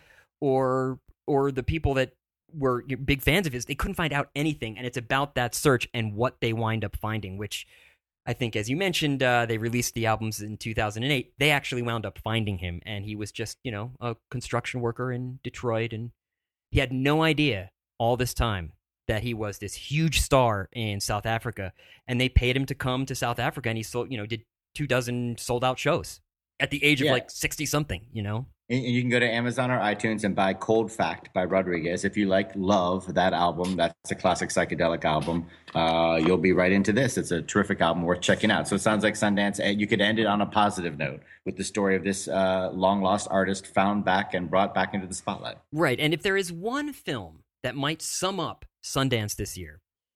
S1: or the people that were big fans of his. They couldn't find out anything, and it's about that search and what they wind up finding, which I think, as you mentioned, they released the albums in 2008. They actually wound up finding him, and he was just, a construction worker in Detroit, and he had no idea all this time that he was this huge star in South Africa, and they paid him to come to South Africa, and he did 24 sold-out shows at the age of 60-something,
S2: And you can go to Amazon or iTunes and buy Cold Fact by Rodriguez. If you like Love, that album, that's a classic psychedelic album, you'll be right into this. It's a terrific album worth checking out. So it sounds like Sundance, you could end it on a positive note with the story of this long-lost artist found back and brought back into the spotlight.
S1: Right, and if there is one film that might sum up Sundance this year,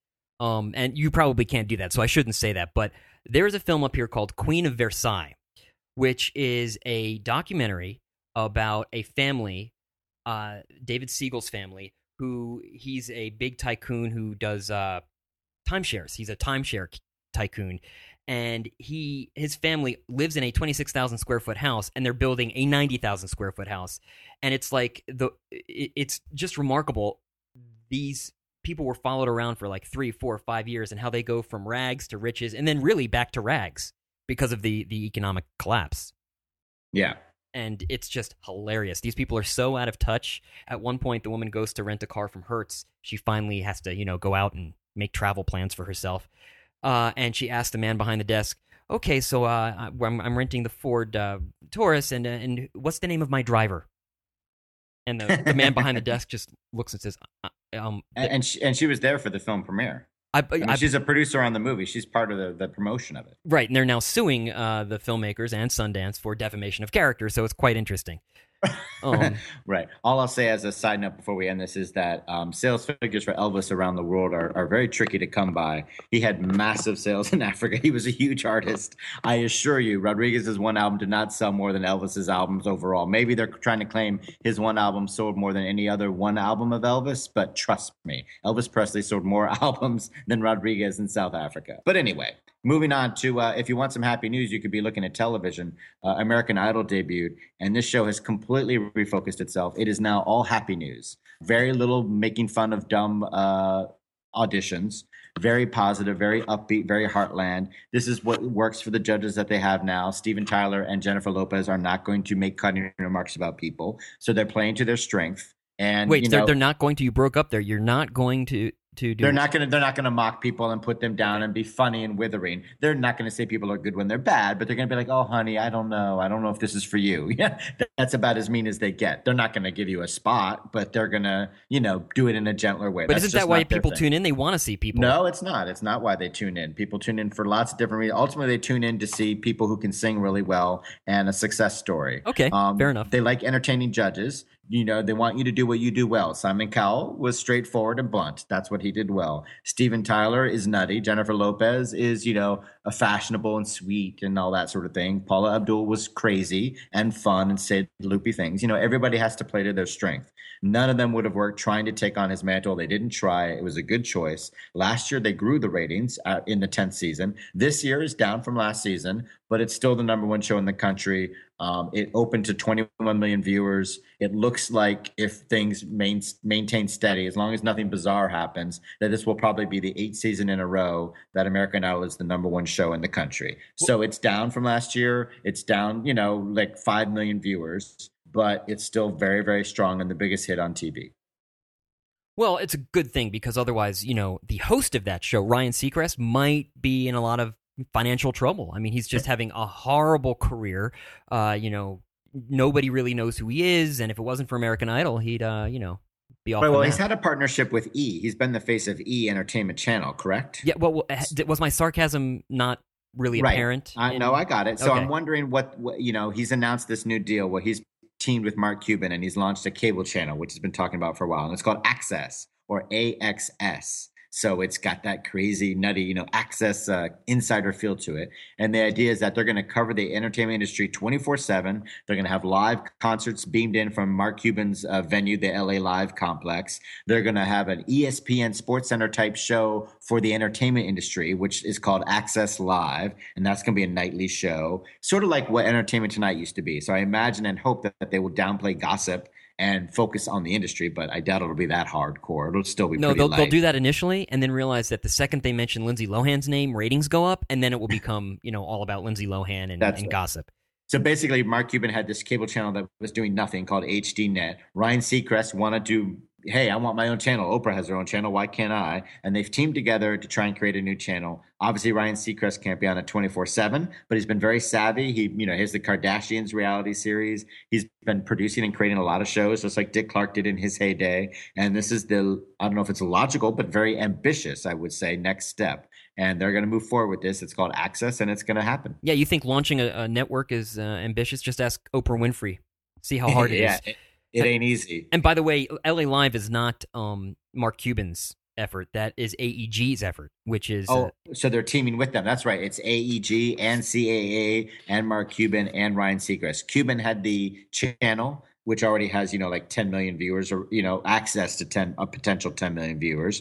S1: and you probably can't do that, so I shouldn't say that, but there's a film up here called Queen of Versailles, which is a documentary about a family, David Siegel's family, he's a big tycoon who does timeshares. He's a timeshare tycoon, and his family lives in a 26,000 square foot house, and they're building a 90,000 square foot house, and it's like it's just remarkable. These people were followed around for like 3, 4, 5 years, and how they go from rags to riches, and then really back to rags because of the economic collapse.
S2: Yeah.
S1: And it's just hilarious. These people are so out of touch. At one point, the woman goes to rent a car from Hertz. She finally has to, go out and make travel plans for herself. And she asked the man behind the desk, okay, so I'm renting the Ford Taurus, and what's the name of my driver? And the man behind the desk just looks and says,
S2: and she was there for the film premiere. She's a producer on the movie. She's part of the promotion of it.
S1: Right, and they're now suing the filmmakers and Sundance for defamation of character, so it's quite interesting.
S2: Right. All I'll say as a side note before we end this is that sales figures for Elvis around the world are very tricky to come by. He had massive sales in Africa. He was a huge artist. I assure you, Rodriguez's one album did not sell more than Elvis's albums overall. Maybe they're trying to claim his one album sold more than any other one album of Elvis, but trust me, Elvis Presley sold more albums than Rodriguez in South Africa. But anyway, moving on to, if you want some happy news, you could be looking at television. American Idol debuted, and this show has completely refocused itself. It is now all happy news. Very little making fun of dumb auditions. Very positive, very upbeat, very heartland. This is what works for the judges that they have now. Steven Tyler and Jennifer Lopez are not going to make cutting remarks about people, so they're playing to their strength. And
S1: wait, they're not going to. You broke up there. You're not going to do.
S2: They're not going to mock people and put them down and be funny and withering. They're not going to say people are good when they're bad, but they're going to be like, "Oh, honey, I don't know if this is for you." Yeah, that's about as mean as they get. They're not going to give you a spot, but they're going to, do it in a gentler way.
S1: But isn't that why people tune in? They want to see people.
S2: No, it's not. It's not why they tune in. People tune in for lots of different reasons. Ultimately, they tune in to see people who can sing really well and a success story.
S1: Okay, fair enough.
S2: They like entertaining judges. They want you to do what you do well. Simon Cowell was straightforward and blunt. That's what he did well. Steven Tyler is nutty. Jennifer Lopez is, a fashionable and sweet and all that sort of thing. Paula Abdul was crazy and fun and said loopy things. Everybody has to play to their strength. None of them would have worked trying to take on his mantle. They didn't try. It was a good choice. Last year, they grew the ratings in the 10th season. This year is down from last season, but it's still the number one show in the country. It opened to 21 million viewers. It looks like if things maintain steady, as long as nothing bizarre happens, that this will probably be the 8th season in a row that American Idol is the number one show in the country. So it's down from last year. It's down, like 5 million viewers, but it's still very, very strong and the biggest hit on TV.
S1: Well, it's a good thing because otherwise, the host of that show, Ryan Seacrest, might be in a lot of financial trouble. I mean, he's just having a horrible career. Nobody really knows who he is, and if it wasn't for American Idol, he'd, be off.
S2: Right, well, he's had a partnership with E. He's been the face of E Entertainment Channel, correct?
S1: Yeah. Well, was my sarcasm not really apparent?
S2: No, I got it. So
S1: Okay.
S2: I'm wondering what he's announced this new deal where he's teamed with Mark Cuban and he's launched a cable channel, which he's been talking about for a while, and it's called Access or AXS. So it's got that crazy, nutty, access insider feel to it. And the idea is that they're going to cover the entertainment industry 24/7. They're going to have live concerts beamed in from Mark Cuban's venue, the LA Live Complex. They're going to have an ESPN Sports Center type show for the entertainment industry, which is called Access Live. And that's going to be a nightly show, sort of like what Entertainment Tonight used to be. So I imagine and hope that they will downplay gossip and focus on the industry, but I doubt it'll be that hardcore. It'll still be pretty light.
S1: They'll do that initially, and then realize that the second they mention Lindsay Lohan's name, ratings go up, and then it will become all about Lindsay Lohan and gossip.
S2: So basically, Mark Cuban had this cable channel that was doing nothing called HDNet. Ryan Seacrest wanted to, hey, I want my own channel. Oprah has her own channel. Why can't I? And they've teamed together to try and create a new channel. Obviously, Ryan Seacrest can't be on it 24/7, but he's been very savvy. He has the Kardashians reality series. He's been producing and creating a lot of shows, just like Dick Clark did in his heyday. And this is I don't know if it's logical, but very ambitious, I would say, next step. And they're going to move forward with this. It's called Access, and it's going to happen.
S1: Yeah, you think launching a network is ambitious? Just ask Oprah Winfrey. See how hard it is.
S2: It ain't easy.
S1: And by the way, LA Live is not Mark Cuban's effort. That is AEG's effort, which is...
S2: so they're teaming with them. That's right. It's AEG and CAA and Mark Cuban and Ryan Seacrest. Cuban had the channel, which already has, like 10 million viewers or, access to a potential 10 million viewers.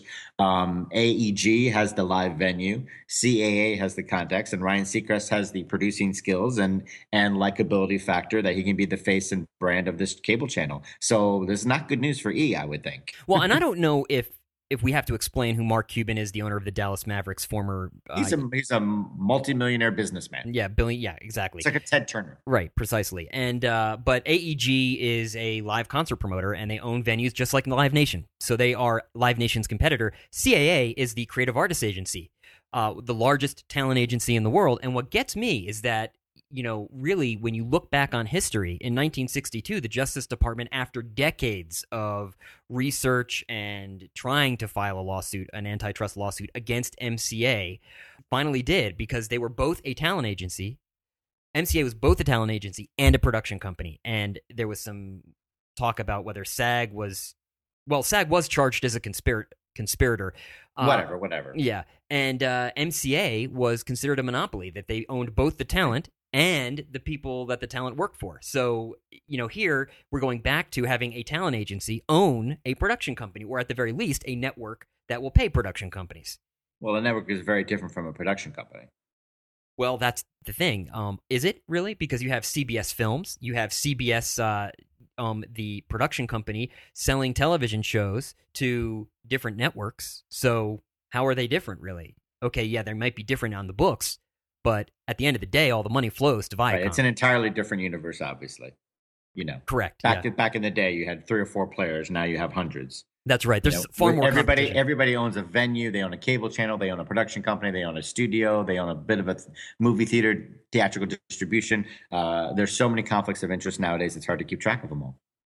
S2: AEG has the live venue. CAA has the context, and Ryan Seacrest has the producing skills and likability factor that he can be the face and brand of this cable channel. So this is not good news for E, I would think.
S1: Well, and I don't know if we have to explain who Mark Cuban is, the owner of the Dallas Mavericks, former...
S2: He's a multimillionaire businessman.
S1: Yeah, exactly.
S2: It's like a Ted Turner.
S1: Right, precisely. And but AEG is a live concert promoter, and they own venues just like Live Nation. So they are Live Nation's competitor. CAA is the Creative Artists Agency, the largest talent agency in the world. And what gets me is that, really, when you look back on history, in 1962, the Justice Department, after decades of research and trying to file an antitrust lawsuit against MCA, finally did, because they were both a talent agency. MCA was both a talent agency and a production company. And there was some talk about whether SAG was charged as a conspirator.
S2: Whatever.
S1: Yeah. And MCA was considered a monopoly, that they owned both the talent and the people that the talent worked for. So, here we're going back to having a talent agency own a production company, or at the very least, a network that will pay production companies.
S2: Well, a network is very different from a production company.
S1: Well, that's the thing. Is it really? Because you have CBS Films, you have CBS, the production company, selling television shows to different networks. So how are they different, really? Okay, yeah, they might be different on the books, but at the end of the day, all the money flows to Viacom.
S2: Right, it's an entirely different universe, obviously.
S1: Correct.
S2: Back in the day, you had 3 or 4 players. Now you have hundreds.
S1: That's right. There's far more competition.
S2: Everybody owns a venue. They own a cable channel. They own a production company. They own a studio. They own a bit of a movie theater, theatrical distribution. There's so many conflicts of interest nowadays. It's hard to keep track of them all.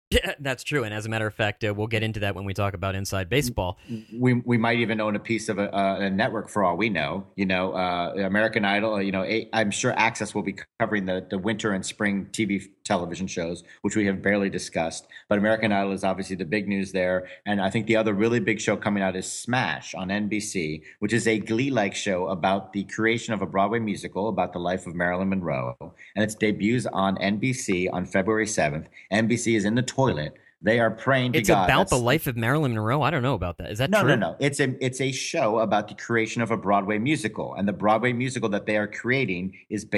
S1: Yeah, that's true. And as a matter of fact, we'll get into that when we talk about Inside Baseball.
S2: We might even own a piece of a network for all we know. American Idol. I'm sure Access will be covering the winter and spring television shows, which we have barely discussed. But American Idol is obviously the big news there, and I think the other really big show coming out is Smash on NBC, which is a Glee-like show about the creation of a Broadway musical about the life of Marilyn Monroe, and its debuts on NBC on February 7th. NBC is in the toilet. They are praying to God.
S1: It's about the life of Marilyn Monroe? I don't know about that. Is that true?
S2: No. It's a show about the creation of a Broadway musical, and the Broadway musical that they are creating is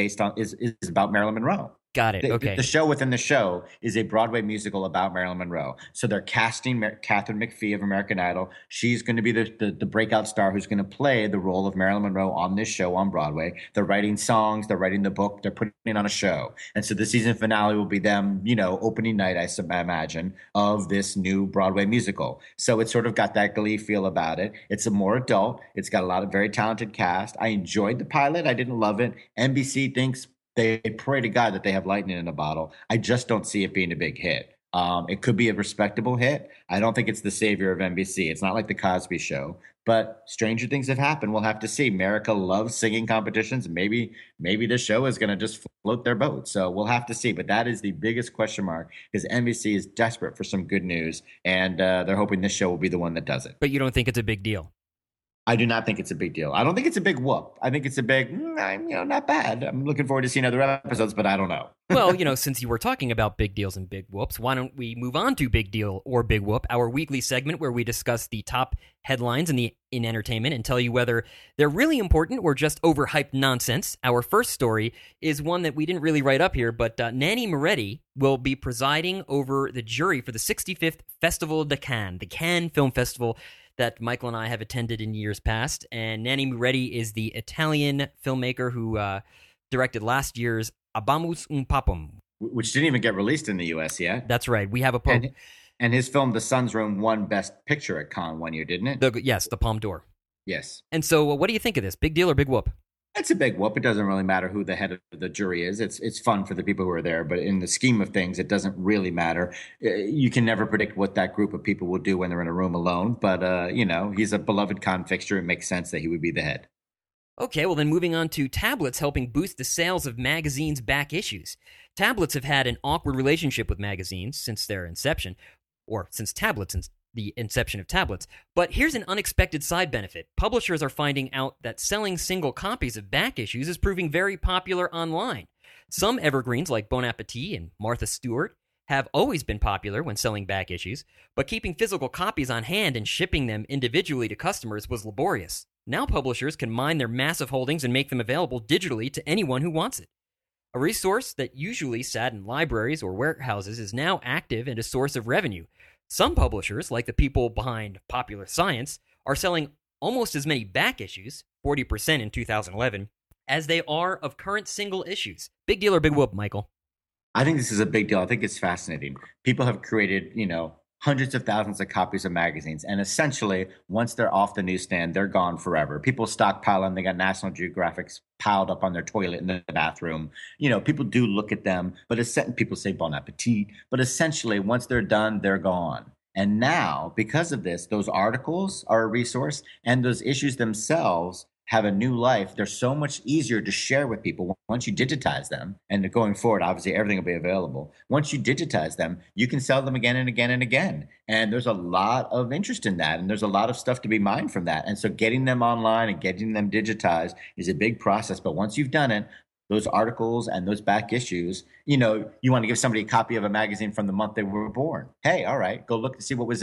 S2: about Marilyn Monroe.
S1: Got it. Okay.
S2: The show within the show is a Broadway musical about Marilyn Monroe. So they're casting Katharine McPhee of American Idol. She's going to be the breakout star who's going to play the role of Marilyn Monroe on this show on Broadway. They're writing songs. They're writing the book. They're putting it on a show. And so the season finale will be them, opening night, I imagine, of this new Broadway musical. So it's sort of got that Glee feel about it. It's a more adult. It's got a lot of very talented cast. I enjoyed the pilot. I didn't love it. NBC thinks they pray to God that they have lightning in a bottle. I just don't see it being a big hit. It could be a respectable hit. I don't think it's the savior of NBC. It's not like the Cosby Show, but stranger things have happened. We'll have to see. America loves singing competitions. Maybe this show is going to just float their boat. So we'll have to see. But that is the biggest question mark because NBC is desperate for some good news, and they're hoping this show will be the one that does it.
S1: But you don't think it's a big deal?
S2: I do not think it's a big deal. I don't think it's a big whoop. I think it's a big, not bad. I'm looking forward to seeing other episodes, but I don't know.
S1: Well, since you were talking about big deals and big whoops, why don't we move on to Big Deal or Big Whoop, our weekly segment where we discuss the top headlines in entertainment and tell you whether they're really important or just overhyped nonsense. Our first story is one that we didn't really write up here, but Nanni Moretti will be presiding over the jury for the 65th Festival de Cannes, the Cannes Film Festival that Michael and I have attended in years past. And Nanni Moretti is the Italian filmmaker who directed last year's Abamus un Papum,
S2: which didn't even get released in the U.S. yet.
S1: That's right. We have a Pope.
S2: And his film, The Sun's Room, won Best Picture at Cannes one year, didn't it?
S1: Yes, the Palme d'Or.
S2: Yes.
S1: And so what do you think of this? Big deal or big whoop?
S2: It's a big whoop. It doesn't really matter who the head of the jury is. It's fun for the people who are there, but in the scheme of things, it doesn't really matter. You can never predict what that group of people will do when they're in a room alone. But, he's a beloved Cannes fixture. It makes sense that he would be the head.
S1: Okay, well then moving on to tablets helping boost the sales of magazines' back issues. Tablets have had an awkward relationship with magazines since their inception, or since tablets and the inception of tablets. But here's an unexpected side benefit. Publishers are finding out that selling single copies of back issues is proving very popular online. Some evergreens like Bon Appetit and Martha Stewart have always been popular when selling back issues, but keeping physical copies on hand and shipping them individually to customers was laborious. Now publishers can mine their massive holdings and make them available digitally to anyone who wants it. A resource that usually sat in libraries or warehouses is now active and a source of revenue. Some publishers, like the people behind Popular Science, are selling almost as many back issues, 40% in 2011, as they are of current single issues. Big deal or big whoop, Michael?
S2: I think this is a big deal. I think it's fascinating. People have created, hundreds of thousands of copies of magazines. And essentially, once they're off the newsstand, they're gone forever. People stockpile them. They got National Geographics piled up on their toilet in the bathroom. People do look at them, but people say Bon Appetit. But essentially, once they're done, they're gone. And now, because of this, those articles are a resource, and those issues themselves have a new life. They're so much easier to share with people once you digitize them. And going forward, obviously, everything will be available. Once you digitize them, you can sell them again and again and again. And there's a lot of interest in that. And there's a lot of stuff to be mined from that. And so getting them online and getting them digitized is a big process. But once you've done it, those articles and those back issues, you want to give somebody a copy of a magazine from the month they were born. Hey, all right, go look to see what was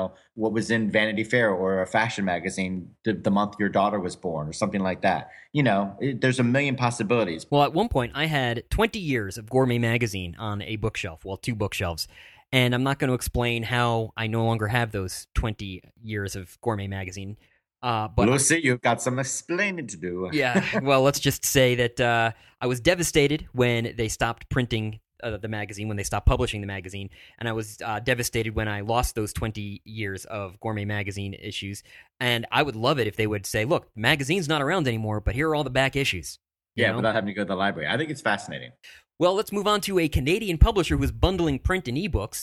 S2: in Vanity Fair or a fashion magazine the month your daughter was born or something like that. There's a million possibilities.
S1: Well, at one point, I had 20 years of Gourmet magazine on a bookshelf, two bookshelves. And I'm not going to explain how I no longer have those 20 years of Gourmet magazine. But
S2: Lucy, you've got some explaining to do.
S1: Yeah, well, let's just say that I was devastated when they stopped printing the magazine, when they stopped publishing the magazine, and I was devastated when I lost those 20 years of Gourmet magazine issues. And I would love it if they would say, look, the magazine's not around anymore, but here are all the back issues.
S2: Without having to go to the library. I think it's fascinating.
S1: Well, let's move on to a Canadian publisher who's bundling print and ebooks.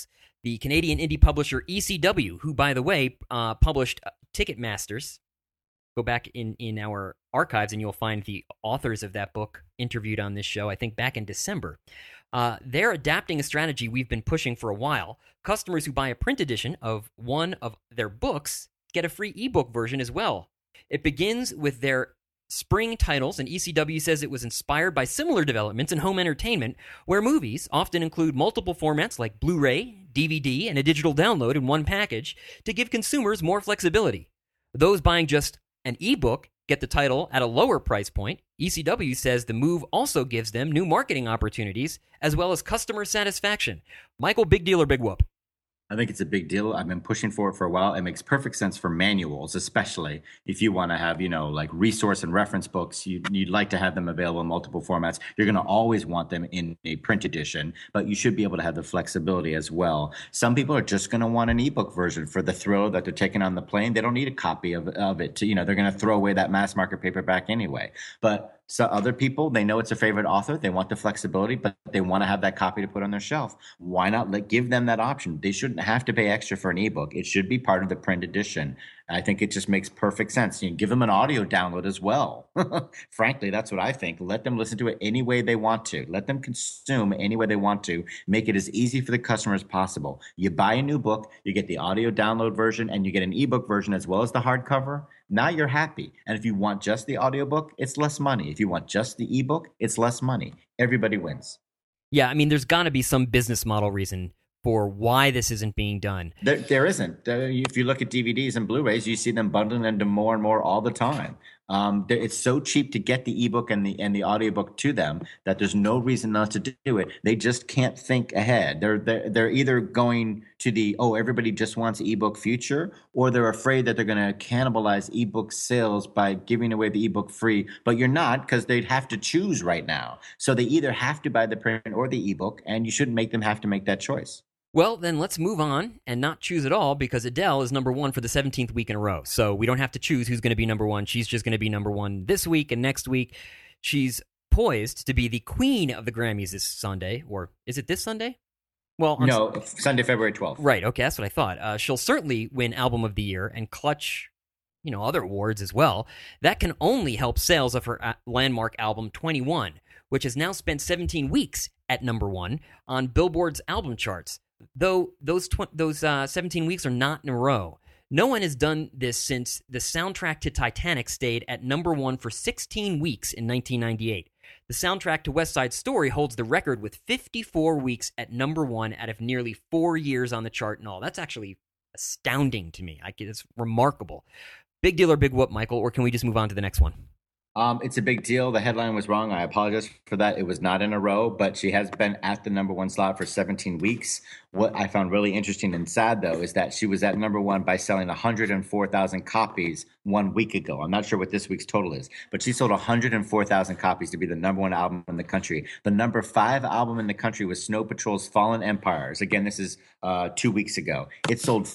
S1: the Canadian indie publisher ECW, who, by the way, published Ticketmasters. Go back in our archives and you'll find the authors of that book interviewed on this show, I think back in December. They're adapting a strategy we've been pushing for a while. Customers who buy a print edition of one of their books get a free ebook version as well. It begins with their spring titles, and ECW says it was inspired by similar developments in home entertainment, where movies often include multiple formats like Blu-ray, DVD, and a digital download in one package to give consumers more flexibility. Those buying just an ebook get the title at a lower price point. ECW says the move also gives them new marketing opportunities as well as customer satisfaction. Michael, big deal or big whoop?
S2: I think it's a big deal. I've been pushing for it for a while. It makes perfect sense for manuals, especially if you want to have, like resource and reference books. You'd like to have them available in multiple formats. You're going to always want them in a print edition, but you should be able to have the flexibility as well. Some people are just going to want an ebook version for the thrill that they're taking on the plane. They don't need a copy of it. They're going to throw away that mass market paperback anyway. But so other people, they know it's a favorite author. They want the flexibility, but they want to have that copy to put on their shelf. Why not give them that option? They shouldn't have to pay extra for an ebook. It should be part of the print edition. I think it just makes perfect sense. Give them an audio download as well. Frankly, that's what I think. Let them listen to it any way they want to. Let them consume any way they want to. Make it as easy for the customer as possible. You buy a new book, you get the audio download version, and you get an ebook version as well as the hardcover. Now you're happy. And if you want just the audiobook, it's less money. If you want just the ebook, it's less money. Everybody wins.
S1: Yeah, I mean, there's got to be some business model reason for why this isn't being done.
S2: There isn't. If you look at DVDs and Blu-rays, you see them bundling into more and more all the time. It's so cheap to get the ebook and the audiobook to them that there's no reason not to do it. They just can't think ahead. They're either going to everybody just wants ebook future, or they're afraid that they're going to cannibalize ebook sales by giving away the ebook free. But you're not, because they'd have to choose right now. So they either have to buy the print or the ebook, and you shouldn't make them have to make that choice.
S1: Well, then let's move on and not choose at all, because Adele is number one for the 17th week in a row. So we don't have to choose who's going to be number one. She's just going to be number one this week and next week. She's poised to be the queen of the Grammys this Sunday. Or is it this Sunday? Well,
S2: no, Sunday, February 12th.
S1: Right. Okay, that's what I thought. She'll certainly win Album of the Year and clutch, other awards as well. That can only help sales of her landmark album 21, which has now spent 17 weeks at number one on Billboard's album charts. Though those 17 weeks are not in a row. No one has done this since the soundtrack to Titanic stayed at number one for 16 weeks in 1998. The soundtrack to West Side Story holds the record with 54 weeks at number one out of nearly 4 years on the chart and all. That's actually astounding to me. It's remarkable. Big deal or big whoop, Michael, or can we just move on to the next one?
S2: It's a big deal. The headline was wrong. I apologize for that. It was not in a row, but she has been at the number one slot for 17 weeks. What I found really interesting and sad, though, is that she was at number one by selling 104,000 copies 1 week ago. I'm not sure what this week's total is, but she sold 104,000 copies to be the number one album in the country. The number 5 album in the country was Snow Patrol's Fallen Empires. Again, this is 2 weeks ago. It sold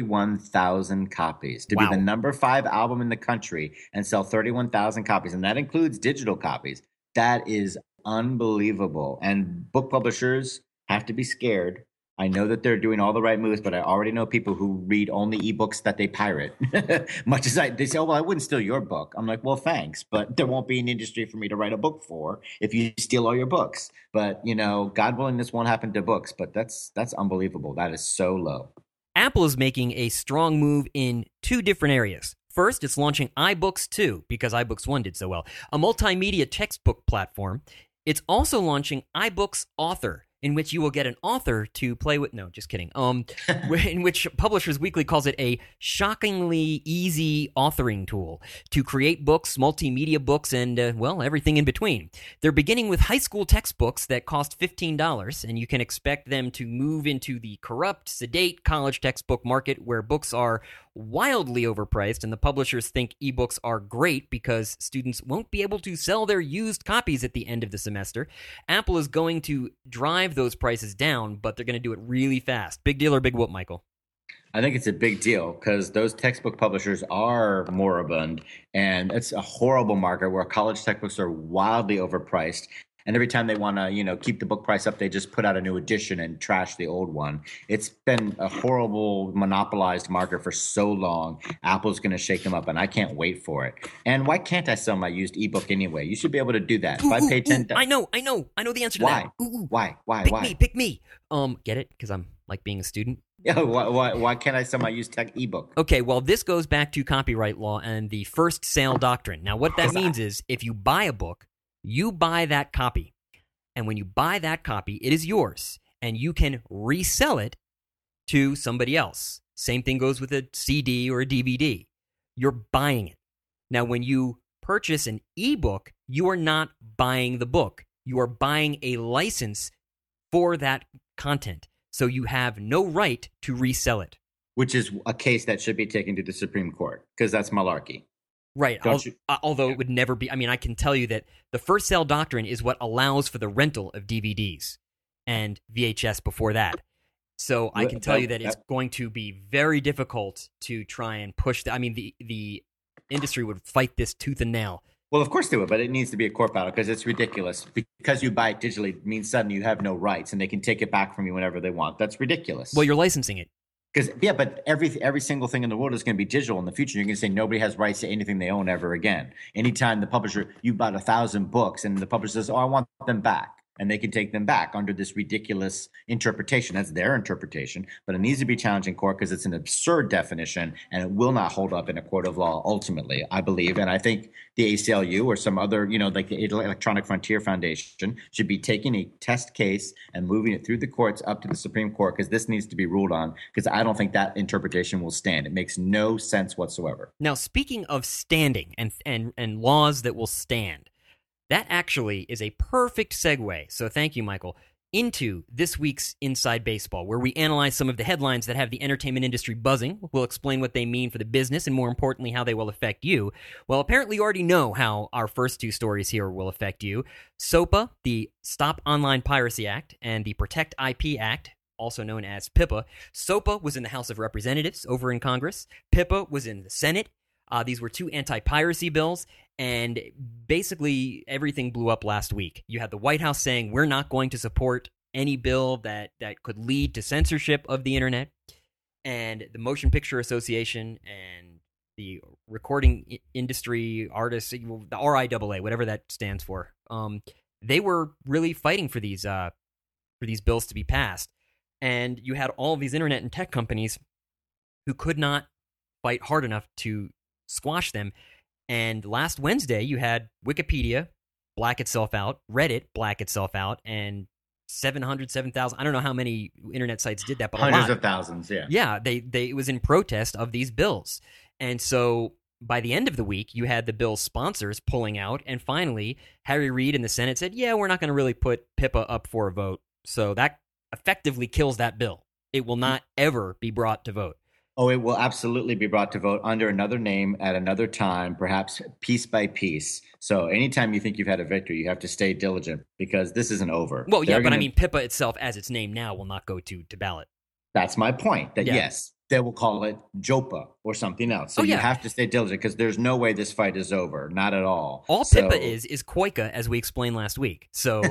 S2: 31,000 copies to be the number 5 album in the country and sell 31,000 copies. And that includes digital copies. That is unbelievable. And book publishers have to be scared. I know that they're doing all the right moves, but I already know people who read only ebooks that they pirate. Much as they say, oh, well, I wouldn't steal your book. I'm like, well, thanks, but there won't be an industry for me to write a book for if you steal all your books. But, God willing, this won't happen to books, but that's unbelievable. That is so low.
S1: Apple is making a strong move in 2 different areas. First, it's launching iBooks 2, because iBooks 1 did so well, a multimedia textbook platform. It's also launching iBooks Author, in which you will get an author to play with. No, just kidding. In which Publishers Weekly calls it a shockingly easy authoring tool to create books, multimedia books, and, everything in between. They're beginning with high school textbooks that cost $15, and you can expect them to move into the corrupt, sedate college textbook market where books are wildly overpriced, and the publishers think ebooks are great because students won't be able to sell their used copies at the end of the semester. Apple is going to drive those prices down, but they're going to do it really fast. Big deal or big whoop, Michael?
S2: I think it's a big deal because those textbook publishers are moribund, and it's a horrible market where college textbooks are wildly overpriced. And every time they want to, keep the book price up, they just put out a new edition and trash the old one. It's been a horrible monopolized market for so long. Apple's going to shake them up, and I can't wait for it. And why can't I sell my used ebook anyway? You should be able to do that. If I pay $10.
S1: I know the answer to
S2: Why?
S1: that.
S2: Why?
S1: Pick me. Get it? Because I'm like being a student.
S2: Yeah, why can't I sell my used tech ebook?
S1: Okay, well, this goes back to copyright law and the first sale doctrine. Now, what that means is if you buy a book, you buy that copy. And when you buy that copy, it is yours. And you can resell it to somebody else. Same thing goes with a CD or a DVD. You're buying it. Now, when you purchase an ebook, you are not buying the book. You are buying a license for that content. So you have no right to resell it.
S2: Which is a case that should be taken to the Supreme Court, because that's malarkey.
S1: Right. Although it would never be. I mean, I can tell you that the first sale doctrine is what allows for the rental of DVDs and VHS before that. So I can tell you that it's going to be very difficult to try and push. I mean, the industry would fight this tooth and nail.
S2: Well, of course they would, but it needs to be a court battle because it's ridiculous. Because you buy it digitally means suddenly you have no rights and they can take it back from you whenever they want. That's ridiculous.
S1: Well, you're licensing it.
S2: But every single thing in the world is going to be digital in the future. You're going to say nobody has rights to anything they own ever again. Anytime the publisher, you bought 1,000 books and the publisher says, I want them back. And they can take them back under this ridiculous interpretation. That's their interpretation. But it needs to be challenged in court because it's an absurd definition and it will not hold up in a court of law ultimately, I believe. And I think the ACLU or some other, like the Electronic Frontier Foundation should be taking a test case and moving it through the courts up to the Supreme Court because this needs to be ruled on because I don't think that interpretation will stand. It makes no sense whatsoever.
S1: Now, speaking of standing and laws that will stand, that actually is a perfect segue, so thank you, Michael, into this week's Inside Baseball, where we analyze some of the headlines that have the entertainment industry buzzing. We'll explain what they mean for the business and, more importantly, how they will affect you. Well, apparently you already know how our first two stories here will affect you. SOPA, the Stop Online Piracy Act, and the Protect IP Act, also known as PIPA. SOPA was in the House of Representatives over in Congress. PIPA was in the Senate. These were two anti-piracy bills, and basically everything blew up last week. You had the White House saying, we're not going to support any bill that could lead to censorship of the internet, and the Motion Picture Association and the Recording Industry Artists, the RIAA, whatever that stands for, they were really fighting for these bills to be passed. And you had all of these internet and tech companies who could not fight hard enough to squash them. And last Wednesday, you had Wikipedia black itself out, Reddit black itself out, and 7,000. I don't know how many internet sites did that, but
S2: hundreds of thousands. Yeah.
S1: Yeah. It was in protest of these bills. And so by the end of the week, you had the bill's sponsors pulling out. And finally, Harry Reid in the Senate said, yeah, we're not going to really put PIPA up for a vote. So that effectively kills that bill. It will not ever be brought to vote.
S2: Oh, it will absolutely be brought to vote under another name at another time, perhaps piece by piece. So anytime you think you've had a victory, you have to stay diligent because this isn't over.
S1: Well, yeah, but I mean, PIPA itself, as its name now, will not go to ballot.
S2: That's my point, that yes, they will call it JOPA or something else. So you have to stay diligent because there's no way this fight is over. Not at all.
S1: All PIPA is COICA, as we explained last week. So,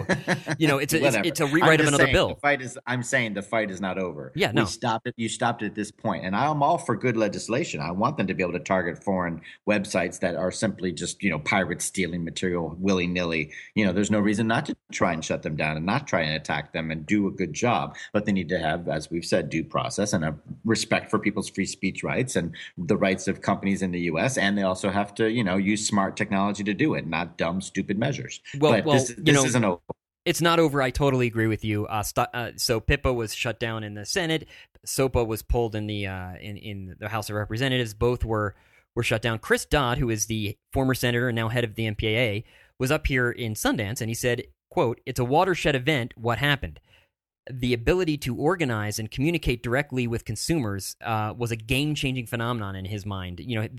S1: it's a rewrite of another bill.
S2: I'm saying the fight is not over.
S1: Yeah, no.
S2: You stopped it at this point. And I'm all for good legislation. I want them to be able to target foreign websites that are simply just, pirates stealing material willy-nilly. There's no reason not to try and shut them down and not try and attack them and do a good job. But they need to have, as we've said, due process and a respect for people's free speech rights and the rights of companies in the U.S. And they also have to, use smart technology to do it, not dumb, stupid measures. This isn't over.
S1: It's not over. I totally agree with you. So PIPA was shut down in the Senate. SOPA was pulled in the in the House of Representatives. Both were shut down. Chris Dodd, who is the former senator and now head of the MPAA, was up here in Sundance, and he said, quote, "It's a watershed event. What happened? The ability to organize and communicate directly with consumers was a game-changing phenomenon in his mind.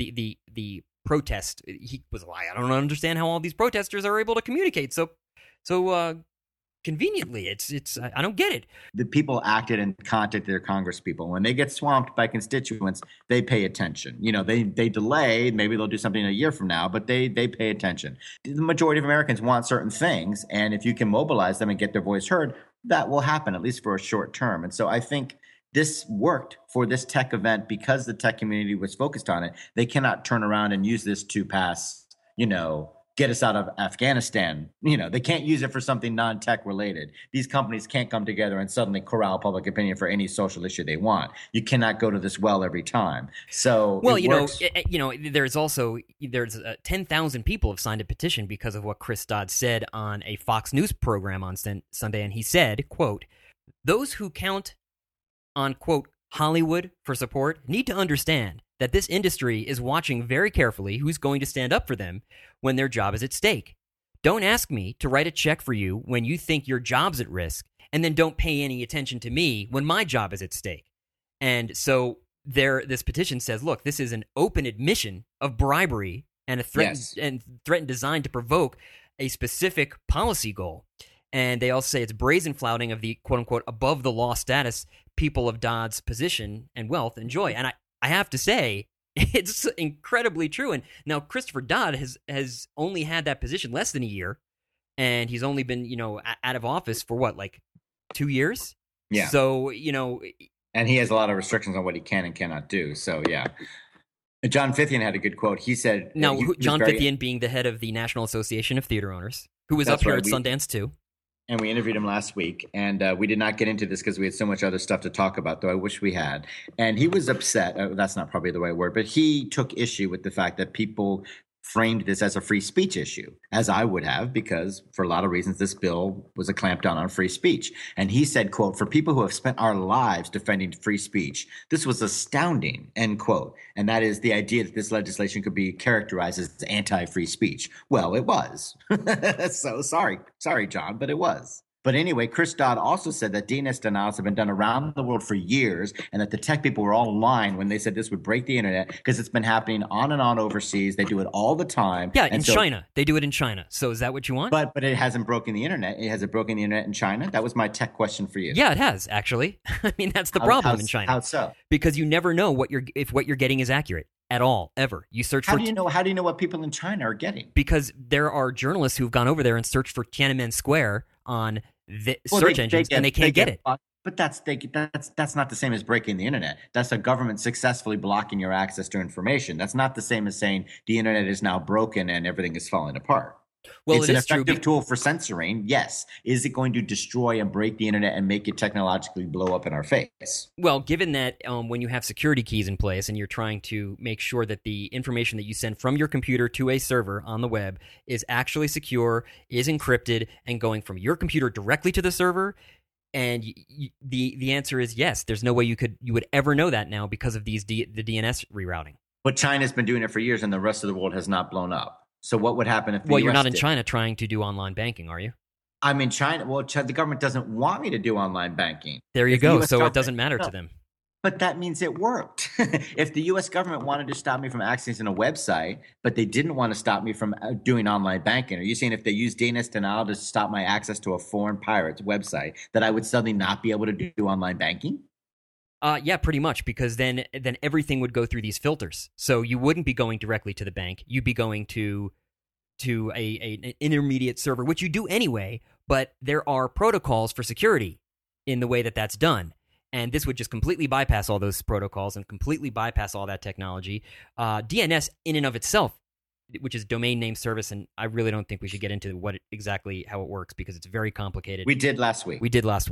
S1: The protest, he was like, I don't understand how all these protesters are able to communicate so conveniently. It's I don't get it.
S2: The people acted and contacted their Congress people. When they get swamped by constituents, they pay attention. They delay. Maybe they'll do something a year from now, but they pay attention. The majority of Americans want certain things, and if you can mobilize them and get their voice heard, that will happen, at least for a short term. And so I think this worked for this tech event because the tech community was focused on it. They cannot turn around and use this to pass, get us out of Afghanistan. They can't use it for something non-tech related. These companies can't come together and suddenly corral public opinion for any social issue they want. You cannot go to this well every time. So,
S1: well, there's 10,000 people have signed a petition because of what Chris Dodd said on a Fox News program on Sunday, and he said, quote, "Those who count on, quote, Hollywood for support need to understand that this industry is watching very carefully who's going to stand up for them when their job is at stake. Don't ask me to write a check for you when you think your job's at risk, and then don't pay any attention to me when my job is at stake." And so this petition says, look, this is an open admission of bribery and a threat designed to provoke a specific policy goal. And they also say it's brazen flouting of the quote-unquote above the law status people of Dodd's position and wealth enjoy. And I have to say, it's incredibly true. And now Christopher Dodd has only had that position less than a year, and he's only been, out of office for what, like 2 years?
S2: Yeah.
S1: So,
S2: and he has a lot of restrictions on what he can and cannot do. So, yeah. John Fithian had a good quote. He said...
S1: Now, John Fithian being the head of the National Association of Theater Owners, who was up here at Sundance too.
S2: And we interviewed him last week, and we did not get into this because we had so much other stuff to talk about, though I wish we had. And he was upset. That's not probably the right word, but he took issue with the fact that people framed this as a free speech issue, as I would have, because for a lot of reasons, this bill was a clampdown on free speech. And he said, quote, "For people who have spent our lives defending free speech, this was astounding," end quote. And that is the idea that this legislation could be characterized as anti-free speech. Well, it was. So sorry, John, but it was. But anyway, Chris Dodd also said that DNS denials have been done around the world for years, and that the tech people were all lying when they said this would break the internet, because it's been happening on and on overseas. They do it all the time.
S1: Yeah, in China. They do it in China. So is that what you want?
S2: But it hasn't broken the internet. Has it broken the internet in China? That was my tech question for you.
S1: Yeah, it has, actually. I mean, that's the problem in China.
S2: How so?
S1: Because you never know if what you're getting is accurate at all, ever. You search
S2: How do you know what people in China are getting?
S1: Because there are journalists who've gone over there and searched for Tiananmen Square on search engines, and they can't get it.
S2: But that's not the same as breaking the internet. That's a government successfully blocking your access to information. That's not the same as saying the internet is now broken and everything is falling apart.
S1: Well,
S2: it's an effective tool for censoring, yes. Is it going to destroy and break the internet and make it technologically blow up in our face?
S1: Well, given that when you have security keys in place and you're trying to make sure that the information that you send from your computer to a server on the web is actually secure, is encrypted, and going from your computer directly to the server, and the answer is yes. There's no way you would ever know that now because of the DNS rerouting.
S2: But China's been doing it for years, and the rest of the world has not blown up. So what would happen if the
S1: Well,
S2: US
S1: you're not in
S2: did?
S1: China trying to do online banking, are you?
S2: I'm in China. Well, the government doesn't want me to do online banking.
S1: There you
S2: If the
S1: go.
S2: US
S1: So it
S2: government-
S1: doesn't matter
S2: No.
S1: to them.
S2: But that means it worked. If the U.S. government wanted to stop me from accessing a website, but they didn't want to stop me from doing online banking, are you saying if they used DNS denial to stop my access to a foreign pirate's website, that I would suddenly not be able to do online banking?
S1: Yeah, pretty much, because then everything would go through these filters. So you wouldn't be going directly to the bank. You'd be going to an intermediate server, which you do anyway, but there are protocols for security in the way that that's done. And this would just completely bypass all those protocols and completely bypass all that technology. DNS in and of itself, which is domain name service, and I really don't think we should get into exactly how it works because it's very complicated.
S2: We did last week.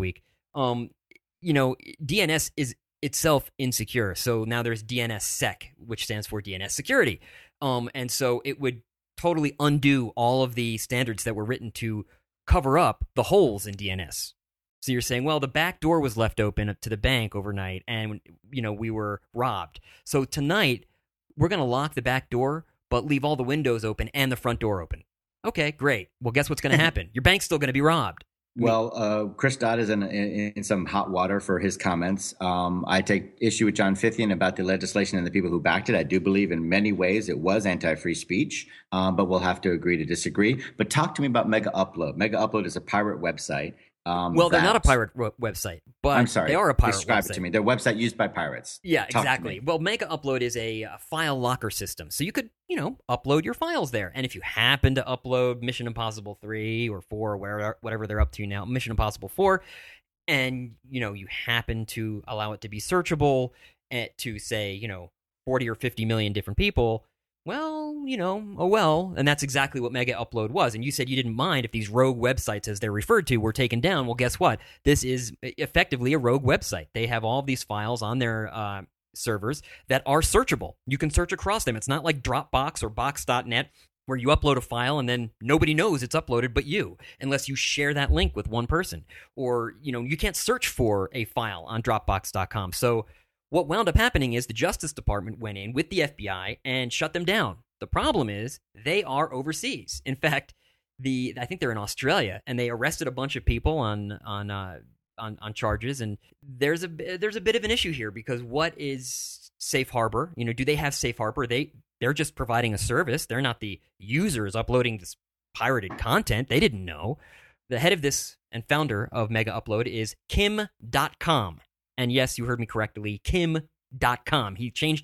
S1: DNS is itself insecure. So now there's DNSSEC, which stands for DNS security. And so it would totally undo all of the standards that were written to cover up the holes in DNS. So you're saying, well, the back door was left open to the bank overnight and, we were robbed. So tonight, we're going to lock the back door, but leave all the windows open and the front door open. Okay, great. Well, guess what's going to happen? Your bank's still going to be robbed.
S2: Well, Chris Dodd is in some hot water for his comments. I take issue with John Fithian about the legislation and the people who backed it. I do believe in many ways it was anti-free speech, but we'll have to agree to disagree. But talk to me about Mega Upload. Mega Upload is a pirate website.
S1: Well, they're not a pirate website, but
S2: I'm sorry,
S1: they are a pirate
S2: describe
S1: website.
S2: it to me. They're a website used by pirates.
S1: Yeah,
S2: Talk to
S1: exactly.
S2: me.
S1: Well, Mega Upload is a file locker system. So you could, upload your files there. And if you happen to upload Mission Impossible 3 or 4 or whatever they're up to now, Mission Impossible 4, and, you happen to allow it to be searchable to, say, 40 or 50 million different people, well, oh well. And that's exactly what Mega Upload was. And you said you didn't mind if these rogue websites, as they're referred to, were taken down. Well, guess what? This is effectively a rogue website. They have all of these files on their servers that are searchable. You can search across them. It's not like Dropbox or Box.net where you upload a file and then nobody knows it's uploaded but you, unless you share that link with one person. Or, you can't search for a file on Dropbox.com. So what wound up happening is the Justice Department went in with the FBI and shut them down. The problem is they are overseas. In fact, I think they're in Australia, and they arrested a bunch of people on charges. And there's a bit of an issue here, because what is Safe Harbor? Do they have Safe Harbor? They're just providing a service. They're not the users uploading this pirated content. They didn't know. The head of this and founder of Mega Upload is Kim.com. And yes, you heard me correctly, Kim.com. He changed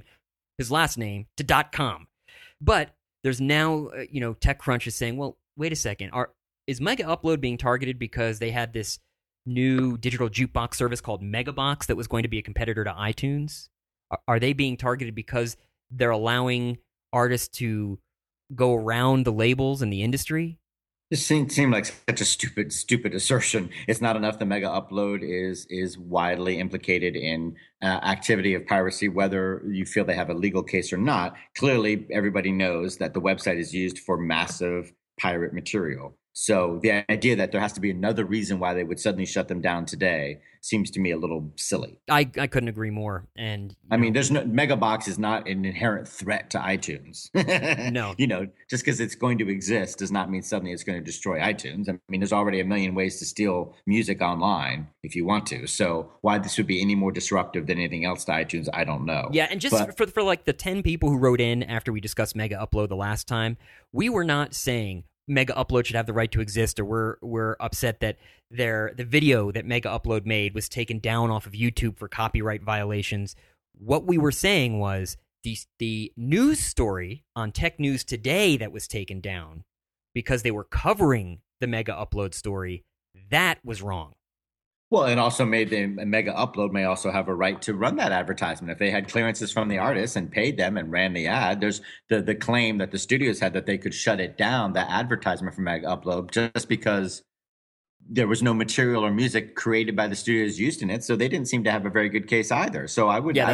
S1: his last name, to .com. But there's now, TechCrunch is saying, well, wait a second. Is Mega Upload being targeted because they had this new digital jukebox service called Megabox that was going to be a competitor to iTunes? Are they being targeted because they're allowing artists to go around the labels in the industry?
S2: This seemed like such a stupid assertion. It's not enough that Mega Upload is widely implicated in activity of piracy, whether you feel they have a legal case or not. Clearly, everybody knows that the website is used for massive pirate material. So the idea that there has to be another reason why they would suddenly shut them down today seems to me a little silly.
S1: I couldn't agree more. And
S2: I mean, there's Megabox is not an inherent threat to iTunes.
S1: No.
S2: Just because it's going to exist does not mean suddenly it's going to destroy iTunes. I mean, there's already a million ways to steal music online if you want to. So why this would be any more disruptive than anything else to iTunes, I don't know.
S1: Yeah, and for like the 10 people who wrote in after we discussed Mega Upload the last time, we were not saying Mega Upload should have the right to exist, or we're upset that the video that Mega Upload made was taken down off of YouTube for copyright violations. What we were saying was the news story on Tech News Today that was taken down because they were covering the Mega Upload story, that was wrong.
S2: Well, it also made the Mega Upload may also have a right to run that advertisement. If they had clearances from the artists and paid them and ran the ad, there's the claim that the studios had that they could shut it down, the advertisement for Mega Upload, just because there was no material or music created by the studios used in it. So they didn't seem to have a very good case either. So I would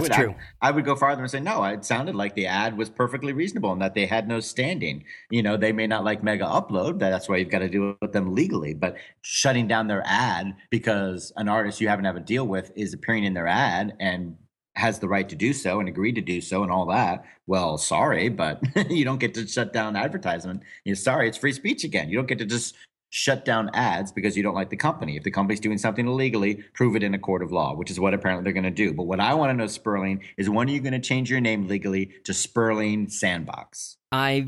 S2: go farther and say, no, it sounded like the ad was perfectly reasonable and that they had no standing. They may not like Mega Upload. That's why you've got to deal with them legally. But shutting down their ad because an artist you happen to have a deal with is appearing in their ad and has the right to do so and agreed to do so and all that. Well, sorry, but you don't get to shut down advertisement. Sorry, it's free speech again. You don't get to just shut down ads because you don't like the company. If the company's doing something illegally, prove it in a court of law, which is what apparently they're going to do. But what I want to know, Sperling, is when are you going to change your name legally to Sperling Sandbox?
S1: I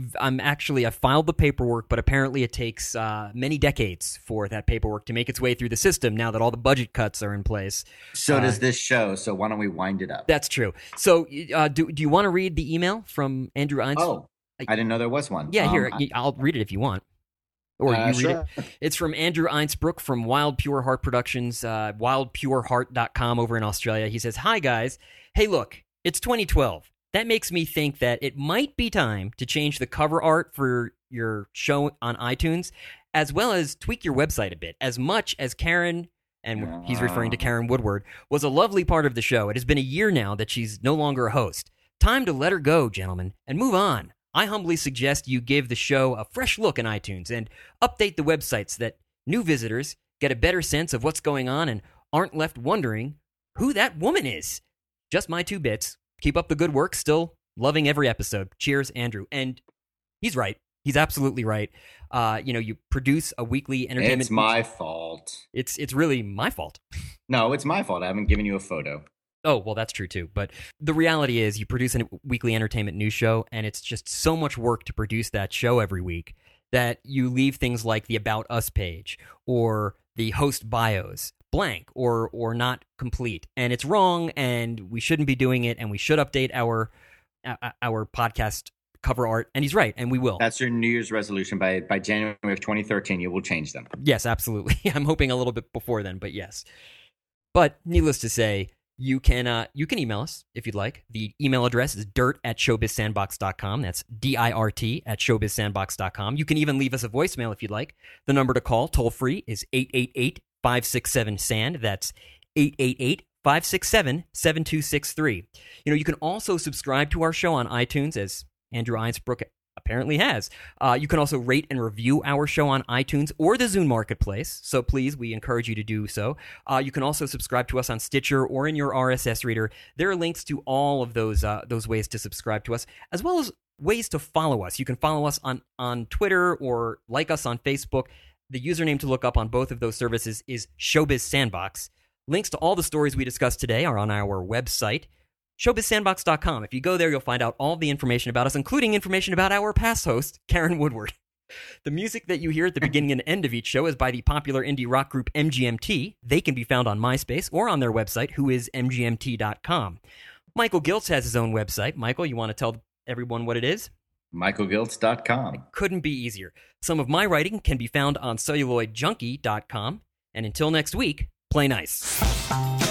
S1: filed the paperwork, but apparently it takes many decades for that paperwork to make its way through the system now that all the budget cuts are in place.
S2: So does this show, so why don't we wind it up?
S1: That's true. So do you want to read the email from Andrew Eins?
S2: Oh, I didn't know there was one.
S1: Yeah, here, I'll read it if you want. Or you
S2: sure.
S1: read it. It's from Andrew Einsbrook from Wild Pure Heart Productions, wildpureheart.com over in Australia. He says, "Hi, guys. Hey, look, it's 2012. That makes me think that it might be time to change the cover art for your show on iTunes, as well as tweak your website a bit. As much as Karen," and he's referring to Karen Woodward, "was a lovely part of the show, it has been a year now that she's no longer a host. Time to let her go, gentlemen, and move on. I humbly suggest you give the show a fresh look in iTunes and update the websites so that new visitors get a better sense of what's going on and aren't left wondering who that woman is. Just my 2 bits. Keep up the good work. Still loving every episode. Cheers, Andrew." And he's right. He's absolutely right. You produce a weekly entertainment.
S2: It's my fault.
S1: It's really my fault.
S2: No, it's my fault. I haven't given you a photo.
S1: Oh, well, that's true, too. But the reality is you produce a weekly entertainment news show, and it's just so much work to produce that show every week that you leave things like the About Us page or the host bios blank or not complete, and it's wrong, and we shouldn't be doing it, and we should update our podcast cover art. And he's right, and we will.
S2: That's your New Year's resolution. By January of 2013, you will change them.
S1: Yes, absolutely. I'm hoping a little bit before then, but yes. But needless to say, you can email us if you'd like. The email address is dirt@showbizsandbox.com. That's DIRT@showbizsandbox.com. You can even leave us a voicemail if you'd like. The number to call, toll free, is 888-567-SAND. That's 888-567-7263. You can also subscribe to our show on iTunes, as Andrew Einsbrook apparently has. You can also rate and review our show on iTunes or the Zune Marketplace, so please, we encourage you to do so. You can also subscribe to us on Stitcher or in your RSS reader. There are links to all of those ways to subscribe to us, as well as ways to follow us. You can follow us on Twitter or like us on Facebook. The username to look up on both of those services is Showbiz Sandbox. Links to all the stories we discussed today are on our website, showbizsandbox.com. If you go there, you'll find out all the information about us, including information about our past host, Karen Woodward. The music that you hear at the beginning and end of each show is by the popular indie rock group MGMT. They can be found on MySpace or on their website, whoismgmt.com. Michael Giltz has his own website. Michael, you want to tell everyone what it is?
S2: michaelgiltz.com.
S1: Couldn't be easier. Some of my writing can be found on celluloidjunkie.com. And until next week, play nice.